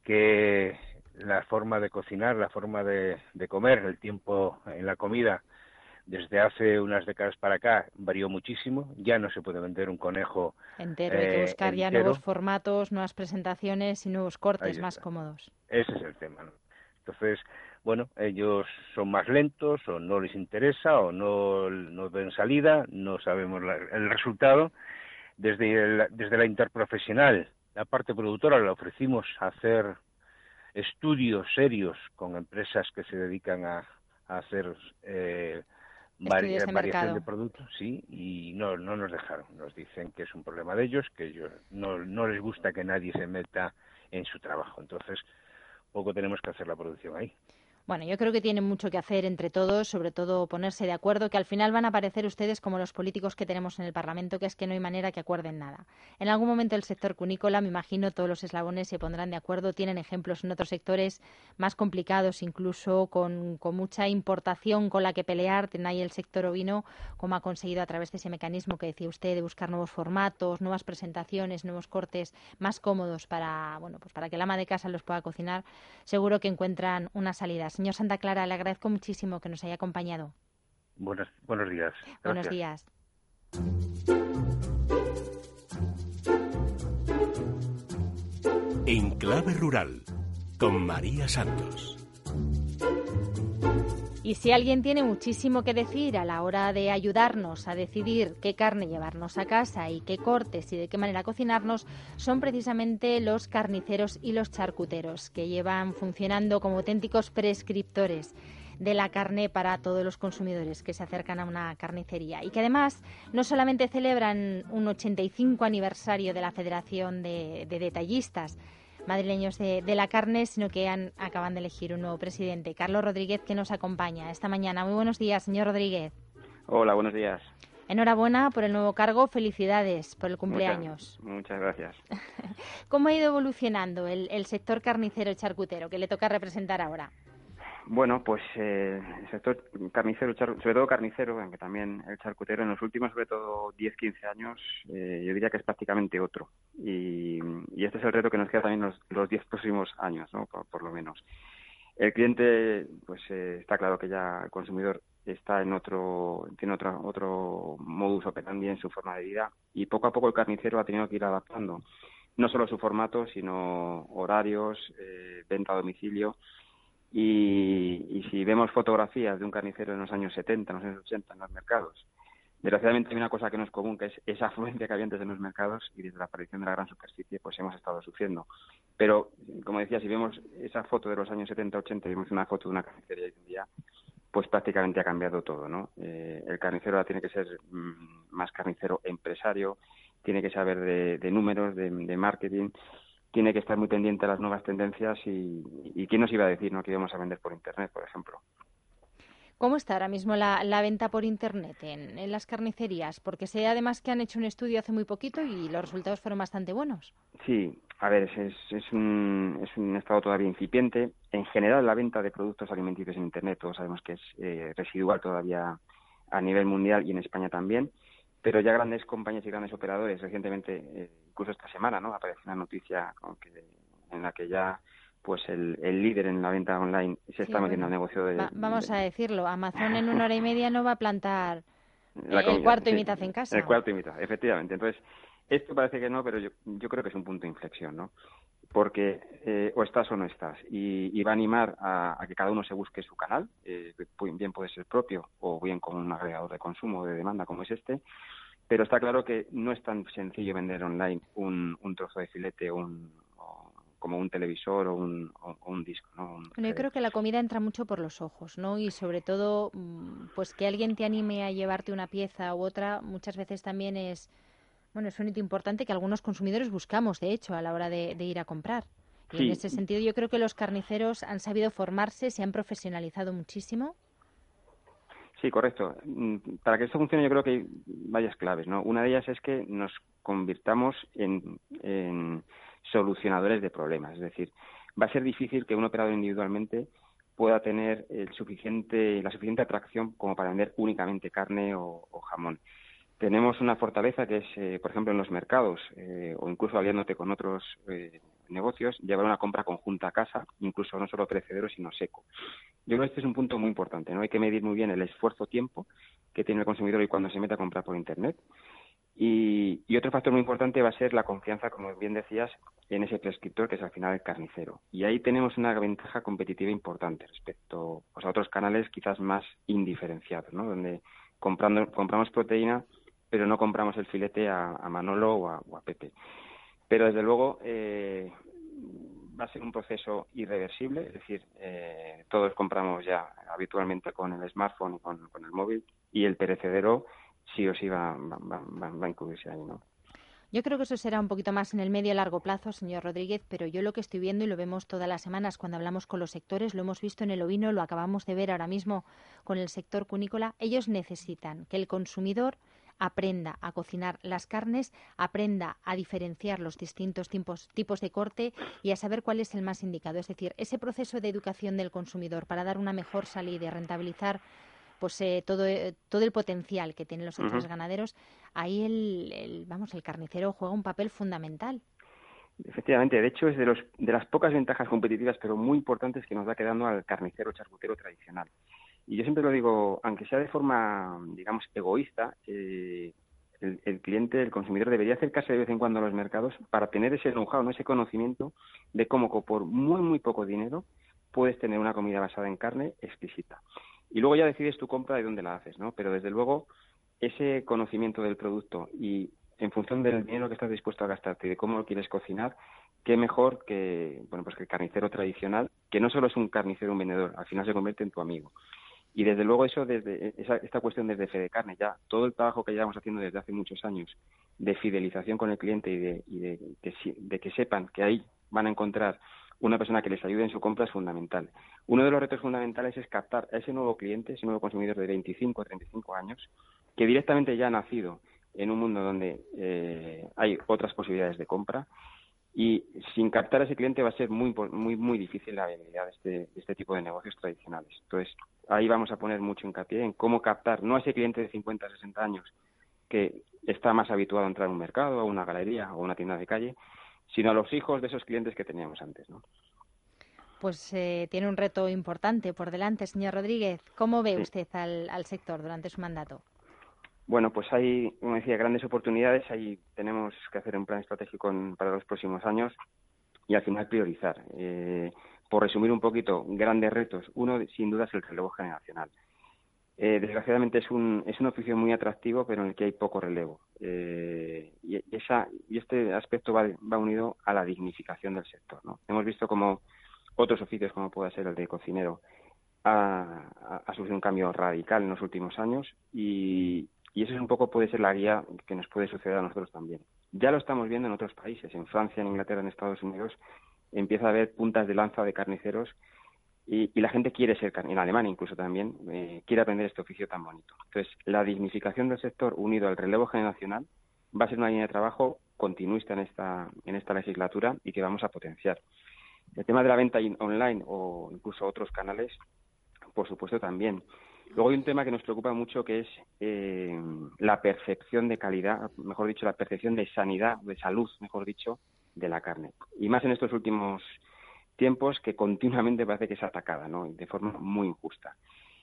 que la forma de cocinar, la forma de, de comer, el tiempo en la comida, desde hace unas décadas para acá varió muchísimo. Ya no se puede vender un conejo entero. Hay que buscar eh, ya nuevos formatos, nuevas presentaciones y nuevos cortes más cómodos. Ese es el tema, ¿no? Entonces, bueno, ellos son más lentos, o no les interesa, o no, no ven salida, no sabemos la, el resultado. Desde, el, desde la interprofesional, la parte productora, le ofrecimos hacer estudios serios con empresas que se dedican a, a hacer eh, vari, de variación mercado. de productos, sí, y no, no nos dejaron. Nos dicen que es un problema de ellos, que ellos no, no les gusta que nadie se meta en su trabajo. Entonces, poco tenemos que hacer la producción ahí. Bueno, yo creo que tienen mucho que hacer entre todos, sobre todo ponerse de acuerdo, que al final van a parecer ustedes como los políticos que tenemos en el Parlamento, que es que no hay manera que acuerden nada. En algún momento el sector cunícola, me imagino, todos los eslabones se pondrán de acuerdo. Tienen ejemplos en otros sectores más complicados, incluso con, con mucha importación con la que pelear. Tienen ahí el sector ovino, como ha conseguido a través de ese mecanismo que decía usted, de buscar nuevos formatos, nuevas presentaciones, nuevos cortes más cómodos para, bueno, pues para que el ama de casa los pueda cocinar. Seguro que encuentran una salida. Señor Santa Clara, le agradezco muchísimo que nos haya acompañado. Buenos, buenos días. Gracias. Buenos días. En Clave Rural, con María Santos. Y si alguien tiene muchísimo que decir a la hora de ayudarnos a decidir qué carne llevarnos a casa y qué cortes y de qué manera cocinarnos, son precisamente los carniceros y los charcuteros, que llevan funcionando como auténticos prescriptores de la carne para todos los consumidores que se acercan a una carnicería, y que además no solamente celebran un ochenta y cinco aniversario de la Federación de, de Detallistas Madrileños de, de la Carne, sino que han, acaban de elegir un nuevo presidente, Carlos Rodríguez, que nos acompaña esta mañana. Muy buenos días, señor Rodríguez. Hola, buenos días. Enhorabuena por el nuevo cargo, felicidades por el cumpleaños. Muchas, muchas gracias. ¿Cómo ha ido evolucionando el, el sector carnicero y charcutero que le toca representar ahora? Bueno, pues eh, el sector carnicero, char, sobre todo carnicero, aunque también el charcutero, en los últimos, sobre todo diez, quince años, eh, yo diría que es prácticamente otro. Y, y este es el reto que nos queda también los, los diez próximos años, ¿no? Por, por lo menos. El cliente, pues eh, está claro que ya el consumidor está en otro, tiene otro, otro modus operandi en su forma de vida, y poco a poco el carnicero ha tenido que ir adaptando no solo su formato, sino horarios, eh, venta a domicilio. Y, y si vemos fotografías de un carnicero en los años setenta, en los años ochenta en los mercados, desgraciadamente hay una cosa que no es común, que es esa afluencia que había antes en los mercados, y desde la aparición de la gran superficie pues hemos estado sufriendo. Pero, como decía, si vemos esa foto de los años setenta, ochenta y vemos una foto de una carnicería hoy en día, pues prácticamente ha cambiado todo, ¿no? Eh, el carnicero ahora tiene que ser mmm, más carnicero empresario, tiene que saber de, de números, de, de marketing, tiene que estar muy pendiente de las nuevas tendencias y, y quién nos iba a decir, ¿no?, que íbamos a vender por Internet, por ejemplo. ¿Cómo está ahora mismo la, la venta por Internet en, en las carnicerías? Porque sé además que han hecho un estudio hace muy poquito y los resultados fueron bastante buenos. Sí, a ver, es, es, un, es un estado todavía incipiente. En general, la venta de productos alimenticios en Internet, todos sabemos que es eh, residual todavía a nivel mundial y en España también. Pero ya grandes compañías y grandes operadores, recientemente, eh, incluso esta semana, ¿no?, apareció una noticia con que, en la que ya pues el, el líder en la venta online se sí, está metiendo bueno, al negocio de... Va, vamos de, a decirlo, Amazon en una hora y media no va a plantar la el comida, cuarto sí, y mitad en casa. El cuarto y mitad, efectivamente. Entonces, esto parece que no, pero yo, yo creo que es un punto de inflexión, ¿no? Porque eh, o estás o no estás, y, y va a animar a, a que cada uno se busque su canal, eh, bien puede ser propio o bien con un agregador de consumo, de demanda como es este. Pero está claro que no es tan sencillo vender online un, un trozo de filete o un, o, como un televisor o un, o, o un disco, ¿no? Un, bueno, yo creo que la comida entra mucho por los ojos, ¿no? Y sobre todo, pues que alguien te anime a llevarte una pieza u otra, muchas veces también es, bueno, es un hito importante que algunos consumidores buscamos, de hecho, a la hora de, de ir a comprar. Y sí, en ese sentido yo creo que los carniceros han sabido formarse, se han profesionalizado muchísimo. Sí, correcto. Para que esto funcione yo creo que hay varias claves, ¿no? Una de ellas es que nos convirtamos en, en solucionadores de problemas. Es decir, va a ser difícil que un operador individualmente pueda tener el suficiente, la suficiente atracción como para vender únicamente carne o, o jamón. Tenemos una fortaleza que es, eh, por ejemplo, en los mercados, eh, o incluso aliándote con otros eh, negocios llevar una compra conjunta a casa, incluso no solo perecedero, sino seco. Yo creo que este es un punto muy importante, ¿no? Hay que medir muy bien el esfuerzo-tiempo que tiene el consumidor y cuando se mete a comprar por Internet. Y, y otro factor muy importante va a ser la confianza, como bien decías, en ese prescriptor, que es al final el carnicero. Y ahí tenemos una ventaja competitiva importante respecto, pues, a otros canales quizás más indiferenciados, ¿no? Donde comprando, compramos proteína, pero no compramos el filete a, a Manolo o a, o a Pepe. Pero desde luego eh, va a ser un proceso irreversible, es decir, eh, todos compramos ya habitualmente con el smartphone y con, con el móvil, y el perecedero sí o sí va, va, va, va a incluirse ahí, ¿no? Yo creo que eso será un poquito más en el medio y largo plazo, señor Rodríguez, pero yo lo que estoy viendo, y lo vemos todas las semanas cuando hablamos con los sectores, lo hemos visto en el ovino, lo acabamos de ver ahora mismo con el sector cunícola, ellos necesitan que el consumidor aprenda a cocinar las carnes, aprenda a diferenciar los distintos tipos, tipos de corte y a saber cuál es el más indicado. Es decir, ese proceso de educación del consumidor para dar una mejor salida y rentabilizar pues eh, todo eh, todo el potencial que tienen los sectores uh-huh. ganaderos, ahí el, el vamos el carnicero juega un papel fundamental. Efectivamente, de hecho es de los de las pocas ventajas competitivas pero muy importantes que nos va quedando al carnicero charcutero tradicional. Y yo siempre lo digo, aunque sea de forma, digamos, egoísta, eh, el, el cliente, el consumidor debería acercarse de vez en cuando a los mercados para tener ese know-how, ¿no? Ese conocimiento de cómo por muy muy poco dinero puedes tener una comida basada en carne exquisita. Y luego ya decides tu compra y dónde la haces, ¿no? Pero desde luego ese conocimiento del producto y en función del dinero que estás dispuesto a gastarte y de cómo lo quieres cocinar, qué mejor que, bueno, pues que el carnicero tradicional, que no solo es un carnicero, un vendedor, al final se convierte en tu amigo. Y desde luego eso, desde esa, esta cuestión desde Fedecarne, ya todo el trabajo que llevamos haciendo desde hace muchos años de fidelización con el cliente y de, y de, de, de que sepan que ahí van a encontrar una persona que les ayude en su compra es fundamental. Uno de los retos fundamentales es captar a ese nuevo cliente, ese nuevo consumidor de veinticinco a treinta y cinco años, que directamente ya ha nacido en un mundo donde eh, hay otras posibilidades de compra, y sin captar a ese cliente va a ser muy muy muy difícil la viabilidad de este, de este tipo de negocios tradicionales. Entonces, ahí vamos a poner mucho hincapié en cómo captar no a ese cliente de cincuenta a sesenta años que está más habituado a entrar a un mercado, a una galería o a una tienda de calle, sino a los hijos de esos clientes que teníamos antes, ¿no? Pues eh, tiene un reto importante por delante, señor Rodríguez. ¿Cómo ve sí. usted al, al sector durante su mandato? Bueno, pues hay, como decía, grandes oportunidades. Ahí tenemos que hacer un plan estratégico en, para los próximos años y al final priorizar. Eh, por resumir un poquito, grandes retos. Uno, sin duda, es el relevo generacional. Eh, desgraciadamente es un es un oficio muy atractivo, pero en el que hay poco relevo. Eh, y, esa, y este aspecto va, va unido a la dignificación del sector, ¿no? Hemos visto como otros oficios, como puede ser el de cocinero, ha, ha, ha sufrido un cambio radical en los últimos años y, y eso es un poco puede ser la guía que nos puede suceder a nosotros también. Ya lo estamos viendo en otros países, en Francia, en Inglaterra, en Estados Unidos, empieza a haber puntas de lanza de carniceros y, y la gente quiere ser carnicero, en Alemania incluso también, eh, quiere aprender este oficio tan bonito. Entonces, la dignificación del sector unido al relevo generacional va a ser una línea de trabajo continuista en esta, en esta legislatura y que vamos a potenciar. El tema de la venta online o incluso otros canales, por supuesto, también. Luego hay un tema que nos preocupa mucho que es eh, la percepción de calidad, mejor dicho, la percepción de sanidad, de salud, mejor dicho, de la carne. Y más en estos últimos tiempos que continuamente parece que es atacada, ¿no? De forma muy injusta.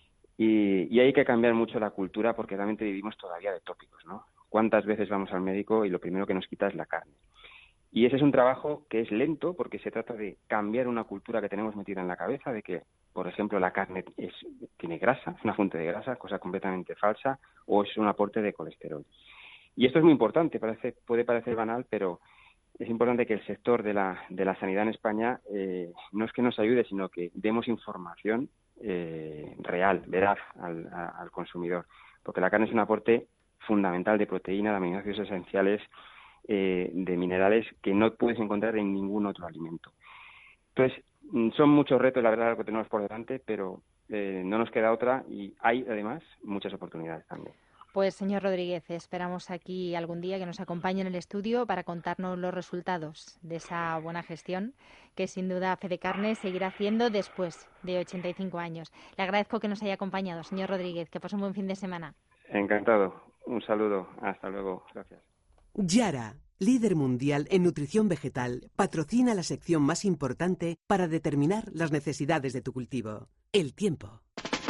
Y, y hay que cambiar mucho la cultura porque realmente vivimos todavía de tópicos, ¿no? ¿Cuántas veces vamos al médico y lo primero que nos quita es la carne? Y ese es un trabajo que es lento porque se trata de cambiar una cultura que tenemos metida en la cabeza de que, por ejemplo, la carne es, tiene grasa, es una fuente de grasa, cosa completamente falsa, o es un aporte de colesterol. Y esto es muy importante, parece, puede parecer banal, pero es importante que el sector de la, de la sanidad en España eh, no es que nos ayude, sino que demos información eh, real, veraz al, a, al consumidor, porque la carne es un aporte fundamental de proteína, de aminoácidos esenciales, Eh, de minerales que no puedes encontrar en ningún otro alimento. Entonces, son muchos retos, la verdad, lo que tenemos por delante, pero eh, no nos queda otra y hay, además, muchas oportunidades también. Pues, señor Rodríguez, esperamos aquí algún día que nos acompañe en el estudio para contarnos los resultados de esa buena gestión que, sin duda, Fedecarne seguirá haciendo después de ochenta y cinco años. Le agradezco que nos haya acompañado, señor Rodríguez. Que pase un buen fin de semana. Encantado. Un saludo. Hasta luego. Gracias. Yara, líder mundial en nutrición vegetal, patrocina la sección más importante para determinar las necesidades de tu cultivo: el tiempo.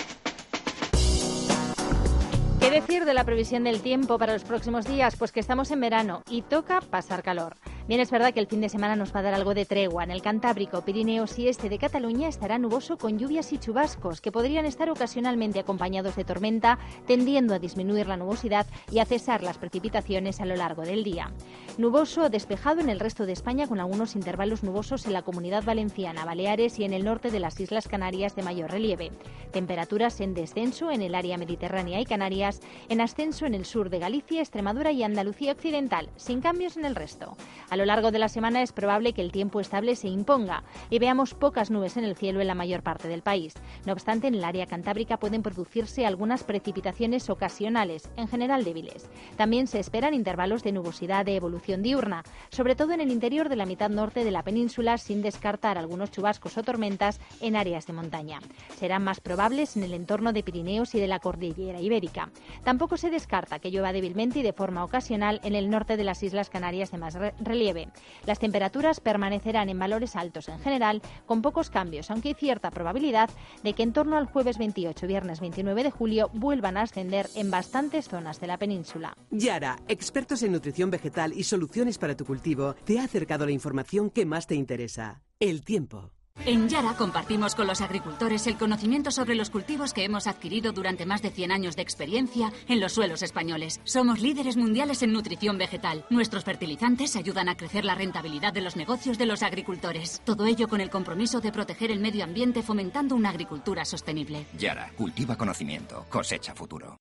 ¿Qué decir de la previsión del tiempo para los próximos días? Pues que estamos en verano y toca pasar calor. Bien, es verdad que el fin de semana nos va a dar algo de tregua. En el Cantábrico, Pirineos y este de Cataluña estará nuboso con lluvias y chubascos que podrían estar ocasionalmente acompañados de tormenta, tendiendo a disminuir la nubosidad y a cesar las precipitaciones a lo largo del día. Nuboso o despejado en el resto de España, con algunos intervalos nubosos en la Comunidad Valenciana, Baleares y en el norte de las Islas Canarias de mayor relieve. Temperaturas en descenso en el área mediterránea y Canarias, en ascenso en el sur de Galicia, Extremadura y Andalucía occidental, sin cambios en el resto. A lo largo de la semana es probable que el tiempo estable se imponga y veamos pocas nubes en el cielo en la mayor parte del país. No obstante, en el área cantábrica pueden producirse algunas precipitaciones ocasionales, en general débiles. También se esperan intervalos de nubosidad de evolución diurna, sobre todo en el interior de la mitad norte de la península, sin descartar algunos chubascos o tormentas en áreas de montaña. Serán más probables en el entorno de Pirineos y de la cordillera ibérica. Tampoco se descarta que llueva débilmente y de forma ocasional en el norte de las Islas Canarias de más relieve. Las temperaturas permanecerán en valores altos en general, con pocos cambios, aunque hay cierta probabilidad de que en torno al jueves veintiocho, viernes veintinueve de julio, vuelvan a ascender en bastantes zonas de la península. Yara, expertos en nutrición vegetal y soluciones para tu cultivo, te ha acercado la información que más te interesa: el tiempo. En Yara compartimos con los agricultores el conocimiento sobre los cultivos que hemos adquirido durante más de cien años de experiencia en los suelos españoles. Somos líderes mundiales en nutrición vegetal. Nuestros fertilizantes ayudan a crecer la rentabilidad de los negocios de los agricultores. Todo ello con el compromiso de proteger el medio ambiente, fomentando una agricultura sostenible. Yara, cultiva conocimiento, cosecha futuro.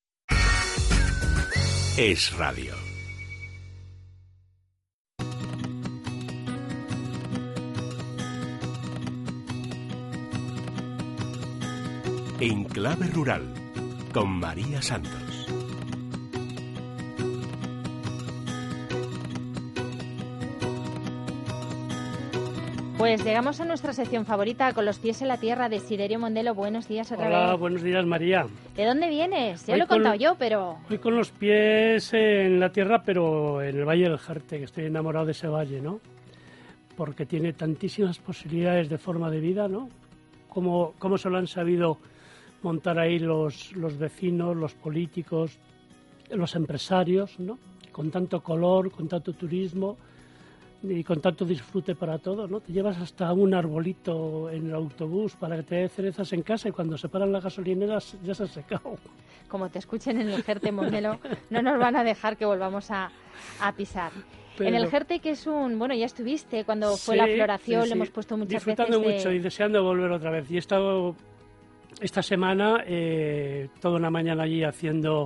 Es Radio. En Clave Rural, con María Santos. Pues llegamos a nuestra sección favorita, con los pies en la tierra, de Siderio Mondelo. Buenos días otra Hola, vez. Hola, buenos días, María. ¿De dónde vienes? Ya hoy lo he con, contado yo, pero... Hoy con los pies en la tierra, pero en el Valle del Jerte, que estoy enamorado de ese valle, ¿no? Porque tiene tantísimas posibilidades de forma de vida, ¿no? Cómo, cómo se lo han sabido montar ahí los, los vecinos, los políticos, los empresarios, ¿no? Con tanto color, con tanto turismo y con tanto disfrute para todos, ¿no? Te llevas hasta un arbolito en el autobús para que te dé cerezas en casa y cuando se paran las gasolineras ya se ha secado. Como te escuchen en el Jerte, Mondelo, no nos van a dejar que volvamos a, a pisar. Pero, en el Jerte, que es un... Bueno, ya estuviste cuando fue sí, la floración, sí, sí. le hemos puesto muchas Disfrutando veces de... mucho y deseando volver otra vez. Y he estado esta semana eh, toda una mañana allí haciendo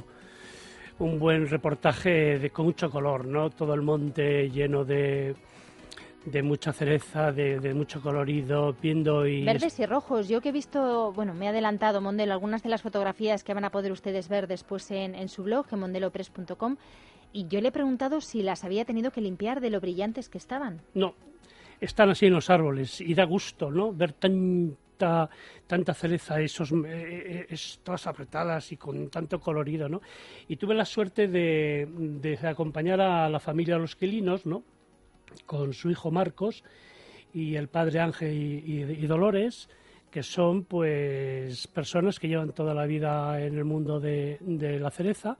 un buen reportaje de, con mucho color, ¿no? Todo el monte lleno de, de mucha cereza, de, de mucho colorido, viendo y... Verdes y rojos. Yo que he visto, bueno, me he adelantado, Mondelo, algunas de las fotografías que van a poder ustedes ver después en, en su blog, en mondelopress punto com, y yo le he preguntado si las había tenido que limpiar de lo brillantes que estaban. No, están así en los árboles y da gusto, ¿no? Ver tanta, tanta cereza, esos, eh, es, todas apretadas y con tanto colorido, ¿no? Y tuve la suerte de, de acompañar a la familia Los Quilinos, ¿no? Con su hijo Marcos y el padre Ángel y, y, y Dolores, que son pues personas que llevan toda la vida en el mundo de, de la cereza.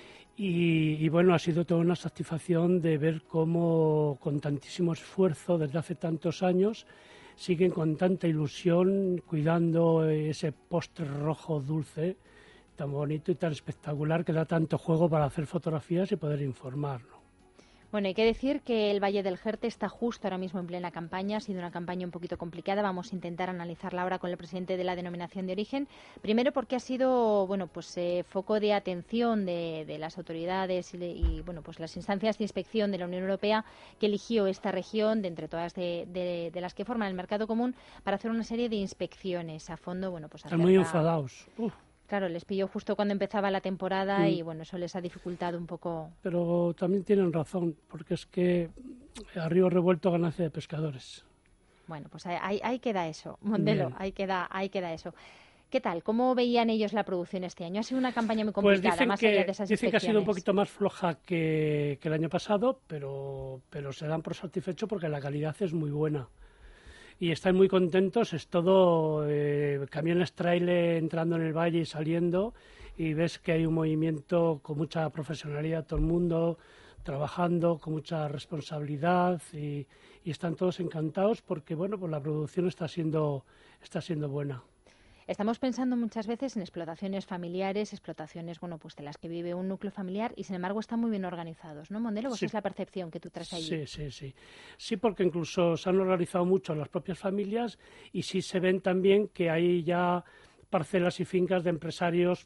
Y, y bueno, ha sido toda una satisfacción de ver cómo con tantísimo esfuerzo desde hace tantos años siguen con tanta ilusión cuidando ese postre rojo dulce tan bonito y tan espectacular que da tanto juego para hacer fotografías y poder informar, ¿no? Bueno, hay que decir que el Valle del Jerte está justo ahora mismo en plena campaña. Ha sido una campaña un poquito complicada. Vamos a intentar analizarla ahora con el presidente de la denominación de origen. Primero porque ha sido, bueno, pues eh, foco de atención de, de las autoridades y, de, y, bueno, pues las instancias de inspección de la Unión Europea, que eligió esta región de entre todas de, de, de las que forman el mercado común para hacer una serie de inspecciones a fondo. Bueno, pues están muy enfadados. Uf. Claro, les pilló justo cuando empezaba la temporada mm. y bueno, eso les ha dificultado un poco. Pero también tienen razón, porque es que a río revuelto ganancia de pescadores. Bueno, pues ahí, ahí queda eso, Mondelo, ahí queda, ahí queda eso. ¿Qué tal? ¿Cómo veían ellos la producción este año? Ha sido una campaña muy complicada, pues dicen más que, allá de esas dicen que ha sido un inspecciones. poquito más floja que, que el año pasado, pero, pero se dan por satisfecho porque la calidad es muy buena. Y están muy contentos, es todo eh, camiones trailer entrando en el valle y saliendo, y ves que hay un movimiento con mucha profesionalidad, todo el mundo trabajando con mucha responsabilidad y, y están todos encantados porque bueno, pues la producción está siendo, está siendo buena. Estamos pensando muchas veces en explotaciones familiares, explotaciones, bueno, pues de las que vive un núcleo familiar y sin embargo están muy bien organizados, ¿no, Mondelo? ¿Esa Sí. es la percepción que tú traes allí? Sí, sí, sí. Sí, porque incluso se han organizado mucho las propias familias y sí se ven también que hay ya parcelas y fincas de empresarios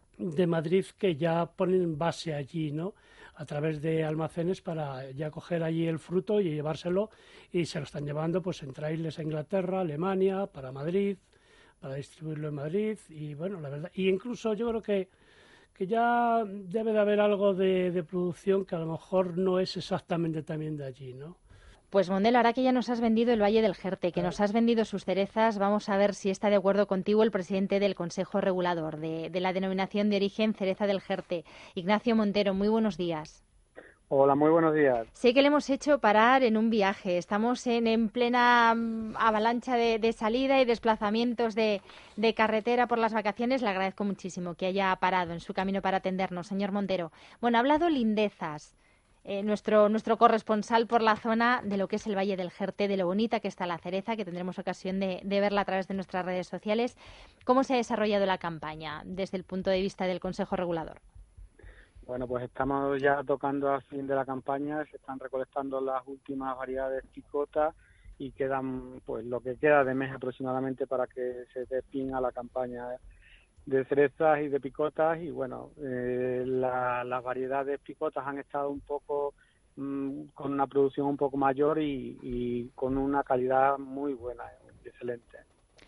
de Madrid que ya ponen base allí, ¿no? A través de almacenes para ya coger allí el fruto y llevárselo, y se lo están llevando pues en trailers a Inglaterra, Alemania, para Madrid, para distribuirlo en Madrid. Y bueno, la verdad, y incluso yo creo que que ya debe de haber algo de, de producción que a lo mejor no es exactamente también de allí, ¿no? Pues Mondelo, ahora que ya nos has vendido el Valle del Jerte, que nos has vendido sus cerezas, vamos a ver si está de acuerdo contigo el presidente del Consejo Regulador de, de la denominación de origen Cereza del Jerte, Ignacio Montero. Muy buenos días. Hola, muy buenos días. Sé que le hemos hecho parar en un viaje. Estamos en, en plena um, avalancha de, de salida y desplazamientos de, de carretera por las vacaciones. Le agradezco muchísimo que haya parado en su camino para atendernos, señor Montero. Bueno, ha hablado Lindezas, eh, nuestro, nuestro corresponsal por la zona de lo que es el Valle del Jerte, de lo bonita que está la cereza, que tendremos ocasión de, de verla a través de nuestras redes sociales. ¿Cómo se ha desarrollado la campaña desde el punto de vista del Consejo Regulador? Bueno, pues estamos ya tocando al fin de la campaña, se están recolectando las últimas variedades picota y quedan pues lo que queda de mes aproximadamente para que se dé fin a la campaña de cerezas y de picotas. Y bueno, eh, la, las variedades picotas han estado un poco mmm, con una producción un poco mayor y, y con una calidad muy buena, excelente.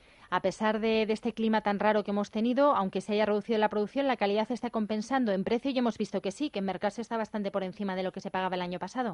A pesar de, de este clima tan raro que hemos tenido, aunque se haya reducido la producción, la calidad se está compensando en precio y hemos visto que sí, que en mercado está bastante por encima de lo que se pagaba el año pasado.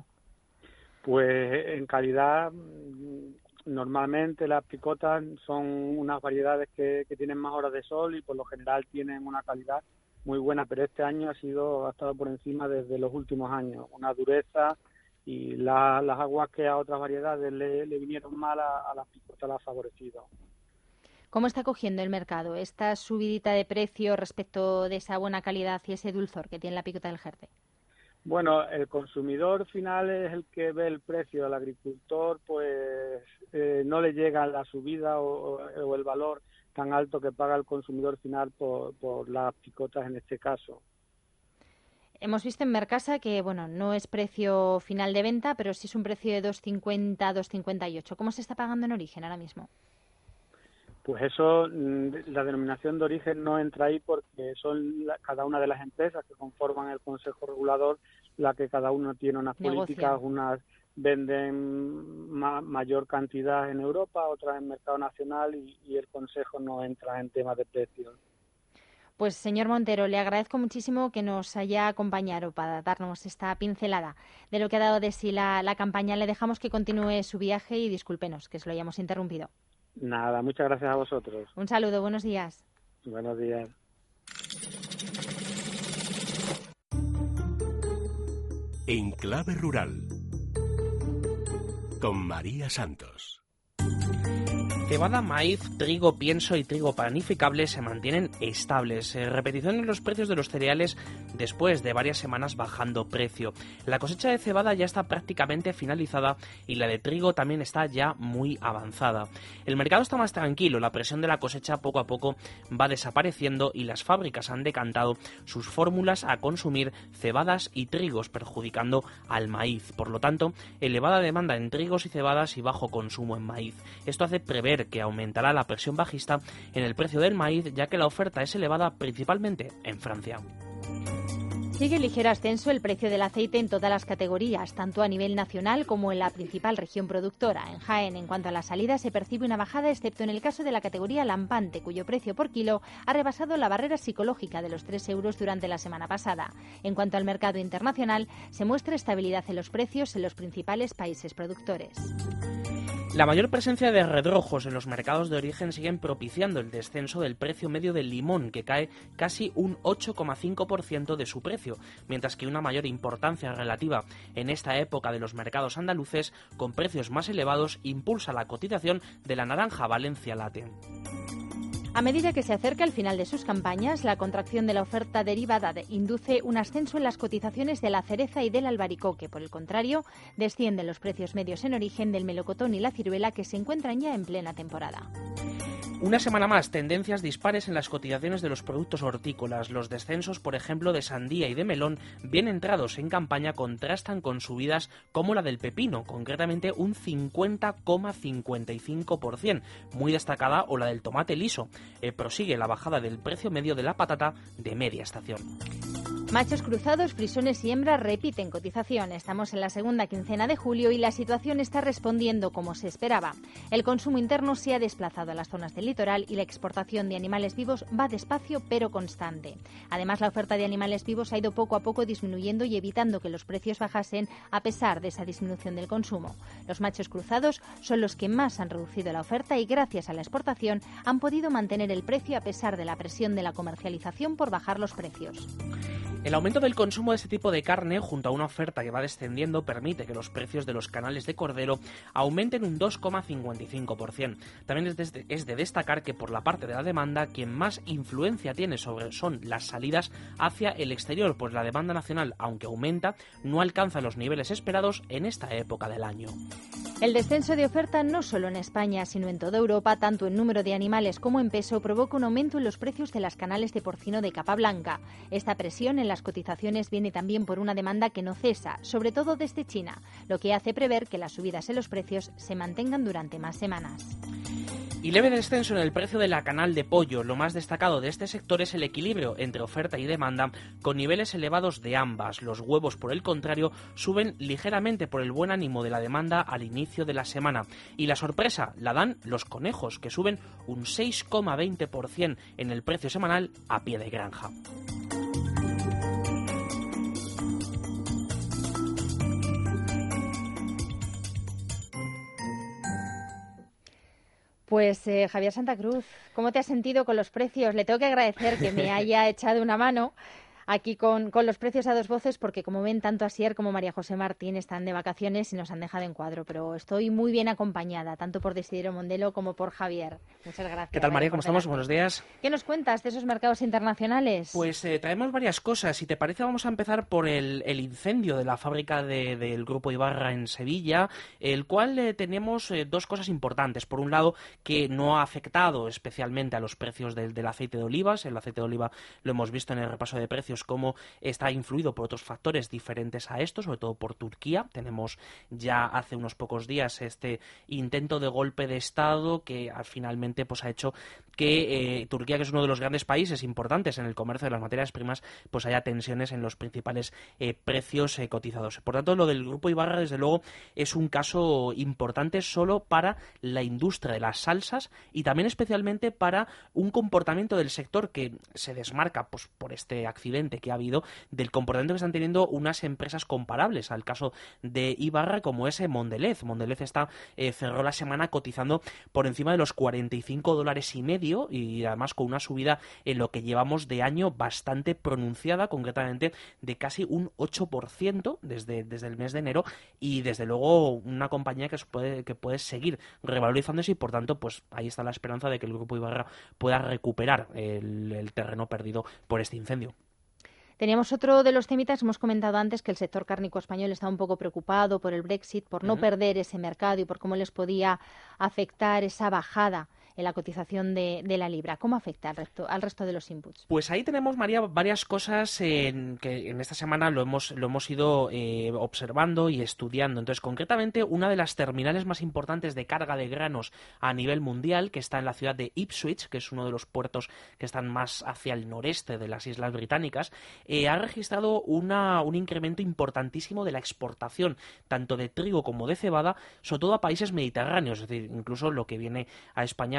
Pues en calidad, normalmente las picotas son unas variedades que, que tienen más horas de sol y por lo general tienen una calidad muy buena, pero este año ha sido ha estado por encima desde los últimos años, una dureza, y la, las aguas que a otras variedades le, le vinieron mal a, a las picotas las ha favorecido. ¿Cómo está cogiendo el mercado esta subidita de precio respecto de esa buena calidad y ese dulzor que tiene la picota del Jerte? Bueno, el consumidor final es el que ve el precio. Al agricultor pues eh, no le llega la subida o, o el valor tan alto que paga el consumidor final por, por las picotas en este caso. Hemos visto en Mercasa que, bueno, no es precio final de venta, pero sí es un precio de dos cincuenta, dos cincuenta y ocho. ¿Cómo se está pagando en origen ahora mismo? Pues eso, la denominación de origen no entra ahí porque son la, cada una de las empresas que conforman el Consejo Regulador la que cada uno tiene unas Negocia. políticas, unas venden ma, mayor cantidad en Europa, otras en mercado nacional y, y el Consejo no entra en temas de precios. Pues señor Montero, le agradezco muchísimo que nos haya acompañado para darnos esta pincelada de lo que ha dado de sí la, la campaña. Le dejamos que continúe su viaje y discúlpenos que se lo hayamos interrumpido. Nada, muchas gracias a vosotros. Un saludo, buenos días. Buenos días. En Clave Rural, con María Santos. Cebada, maíz, trigo, pienso y trigo panificable se mantienen estables. Eh, repetición en los precios de los cereales después de varias semanas bajando precio. La cosecha de cebada ya está prácticamente finalizada y la de trigo también está ya muy avanzada. El mercado está más tranquilo, la presión de la cosecha poco a poco va desapareciendo y las fábricas han decantado sus fórmulas a consumir cebadas y trigos, perjudicando al maíz. Por lo tanto, elevada demanda en trigos y cebadas y bajo consumo en maíz. Esto hace prever que aumentará la presión bajista en el precio del maíz, ya que la oferta es elevada principalmente en Francia. Sigue ligero ascenso el precio del aceite en todas las categorías, tanto a nivel nacional como en la principal región productora. En Jaén, en cuanto a la salida, se percibe una bajada, excepto en el caso de la categoría lampante, cuyo precio por kilo ha rebasado la barrera psicológica de los tres euros durante la semana pasada. En cuanto al mercado internacional, se muestra estabilidad en los precios en los principales países productores. La mayor presencia de redrojos en los mercados de origen siguen propiciando el descenso del precio medio del limón, que cae casi un ocho coma cinco por ciento de su precio, mientras que una mayor importancia relativa en esta época de los mercados andaluces, con precios más elevados, impulsa la cotización de la naranja Valencia Latte. A medida que se acerca el final de sus campañas, la contracción de la oferta derivada de, induce un ascenso en las cotizaciones de la cereza y del albaricoque. Por el contrario, descienden los precios medios en origen del melocotón y la ciruela, que se encuentran ya en plena temporada. Una semana más, tendencias dispares en las cotizaciones de los productos hortícolas. Los descensos, por ejemplo, de sandía y de melón, bien entrados en campaña, contrastan con subidas como la del pepino, concretamente un cincuenta coma cincuenta y cinco por ciento, muy destacada, o la del tomate liso. Eh, prosigue la bajada del precio medio de la patata de media estación. Machos cruzados, frisones y hembras repiten cotización. Estamos en la segunda quincena de julio y la situación está respondiendo como se esperaba. El consumo interno se ha desplazado a las zonas del litoral y la exportación de animales vivos va despacio pero constante. Además, la oferta de animales vivos ha ido poco a poco disminuyendo y evitando que los precios bajasen a pesar de esa disminución del consumo. Los machos cruzados son los que más han reducido la oferta y gracias a la exportación han podido mantener el precio a pesar de la presión de la comercialización por bajar los precios. El aumento del consumo de este tipo de carne, junto a una oferta que va descendiendo, permite que los precios de los canales de cordero aumenten un dos coma cincuenta y cinco por ciento. También es de, es de destacar que por la parte de la demanda, quien más influencia tiene sobre son las salidas hacia el exterior, pues la demanda nacional, aunque aumenta, no alcanza los niveles esperados en esta época del año. El descenso de oferta no solo en España, sino en toda Europa, tanto en número de animales como en peso, provoca un aumento en los precios de las canales de porcino de capa blanca. Esta presión en las cotizaciones viene también por una demanda que no cesa, sobre todo desde China, lo que hace prever que las subidas en los precios se mantengan durante más semanas. Y leve descenso en el precio de la canal de pollo. Lo más destacado de este sector es el equilibrio entre oferta y demanda, con niveles elevados de ambas. Los huevos, por el contrario, suben ligeramente por el buen ánimo de la demanda al inicio de la semana. Y la sorpresa la dan los conejos, que suben un seis coma veinte por ciento en el precio semanal a pie de granja. Pues eh, Javier Santa Cruz, ¿cómo te has sentido con los precios? Le tengo que agradecer que me haya echado una mano aquí con, con los precios a dos voces, porque como ven, tanto Asier como María José Martín están de vacaciones y nos han dejado en cuadro, pero estoy muy bien acompañada, tanto por Desiderio Mondelo como por Javier. Muchas gracias. ¿Qué tal, María? ¿Cómo estamos? Buenos días. ¿Qué nos cuentas de esos mercados internacionales? Pues eh, traemos varias cosas. Si te parece, vamos a empezar por el, el incendio de la fábrica de, del Grupo Ibarra en Sevilla, el cual eh, tenemos eh, dos cosas importantes. Por un lado, que no ha afectado especialmente a los precios del, del aceite de olivas. El aceite de oliva lo hemos visto en el repaso de precios, cómo está influido por otros factores diferentes a esto, sobre todo por Turquía. Tenemos ya hace unos pocos días este intento de golpe de Estado que finalmente pues ha hecho que eh, Turquía, que es uno de los grandes países importantes en el comercio de las materias primas, pues haya tensiones en los principales eh, precios eh, cotizados. Por tanto, lo del Grupo Ibarra, desde luego, es un caso importante solo para la industria de las salsas y también especialmente para un comportamiento del sector que se desmarca pues por este accidente que ha habido, del comportamiento que están teniendo unas empresas comparables al caso de Ibarra, como es Mondelez. Mondelez está, eh, cerró la semana cotizando por encima de los cuarenta y cinco dólares y medio, y además con una subida en lo que llevamos de año bastante pronunciada, concretamente de casi un ocho por ciento desde, desde el mes de enero, y desde luego una compañía que puede, que puede seguir revalorizándose, y por tanto pues ahí está la esperanza de que el Grupo Ibarra pueda recuperar el, el terreno perdido por este incendio. Teníamos otro de los temitas, hemos comentado antes que el sector cárnico español está un poco preocupado por el Brexit, por no uh-huh. perder ese mercado y por cómo les podía afectar esa bajada en la cotización de, de la libra. ¿Cómo afecta al resto, al resto de los inputs? Pues ahí tenemos, María, varias cosas en, que en esta semana lo hemos, lo hemos ido eh, observando y estudiando. Entonces, concretamente, una de las terminales más importantes de carga de granos a nivel mundial, que está en la ciudad de Ipswich, que es uno de los puertos que están más hacia el noreste de las Islas Británicas, eh, ha registrado una, un incremento importantísimo de la exportación, tanto de trigo como de cebada, sobre todo a países mediterráneos. Es decir, incluso lo que viene a España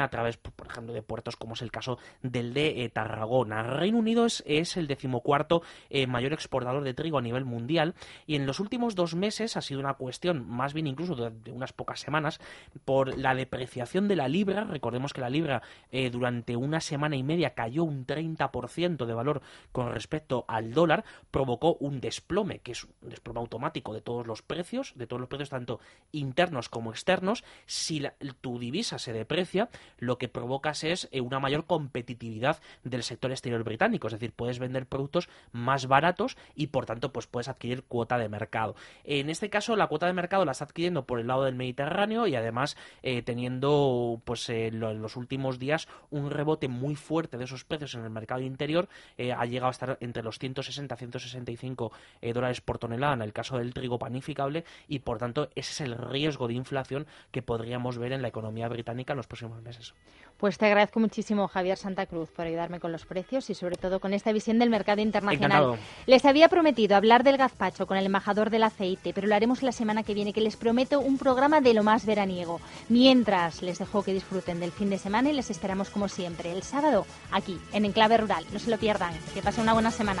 a través, por ejemplo, de puertos como es el caso del de eh, Tarragona. Reino Unido es, es el decimocuarto eh, mayor exportador de trigo a nivel mundial y en los últimos dos meses ha sido una cuestión, más bien incluso de, de unas pocas semanas, por la depreciación de la libra. Recordemos que la libra eh, durante una semana y media cayó un treinta por ciento de valor con respecto al dólar, provocó un desplome, que es un desplome automático de todos los precios, de todos los precios tanto internos como externos. Si la, tu divisa se deprecia, lo que provocas es eh, una mayor competitividad del sector exterior británico, es decir, puedes vender productos más baratos y por tanto pues puedes adquirir cuota de mercado. En este caso la cuota de mercado la está adquiriendo por el lado del Mediterráneo y además eh, teniendo pues eh, lo, en los últimos días un rebote muy fuerte de esos precios en el mercado interior. Eh, ha llegado a estar entre los ciento sesenta a ciento sesenta y cinco eh, dólares por tonelada en el caso del trigo panificable y por tanto ese es el riesgo de inflación que podríamos ver en la economía británica en los próximos meses. Pues te agradezco muchísimo, Javier Santa Cruz, por ayudarme con los precios y sobre todo con esta visión del mercado internacional. Encantado. Les había prometido hablar del gazpacho con el embajador del aceite, pero lo haremos la semana que viene, que les prometo un programa de lo más veraniego. Mientras, les dejo que disfruten del fin de semana y les esperamos como siempre el sábado aquí en Enclave Rural. No se lo pierdan. Que pasen una buena semana.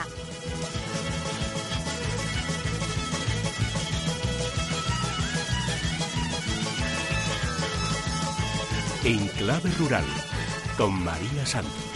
En Clave Rural, con María Santos.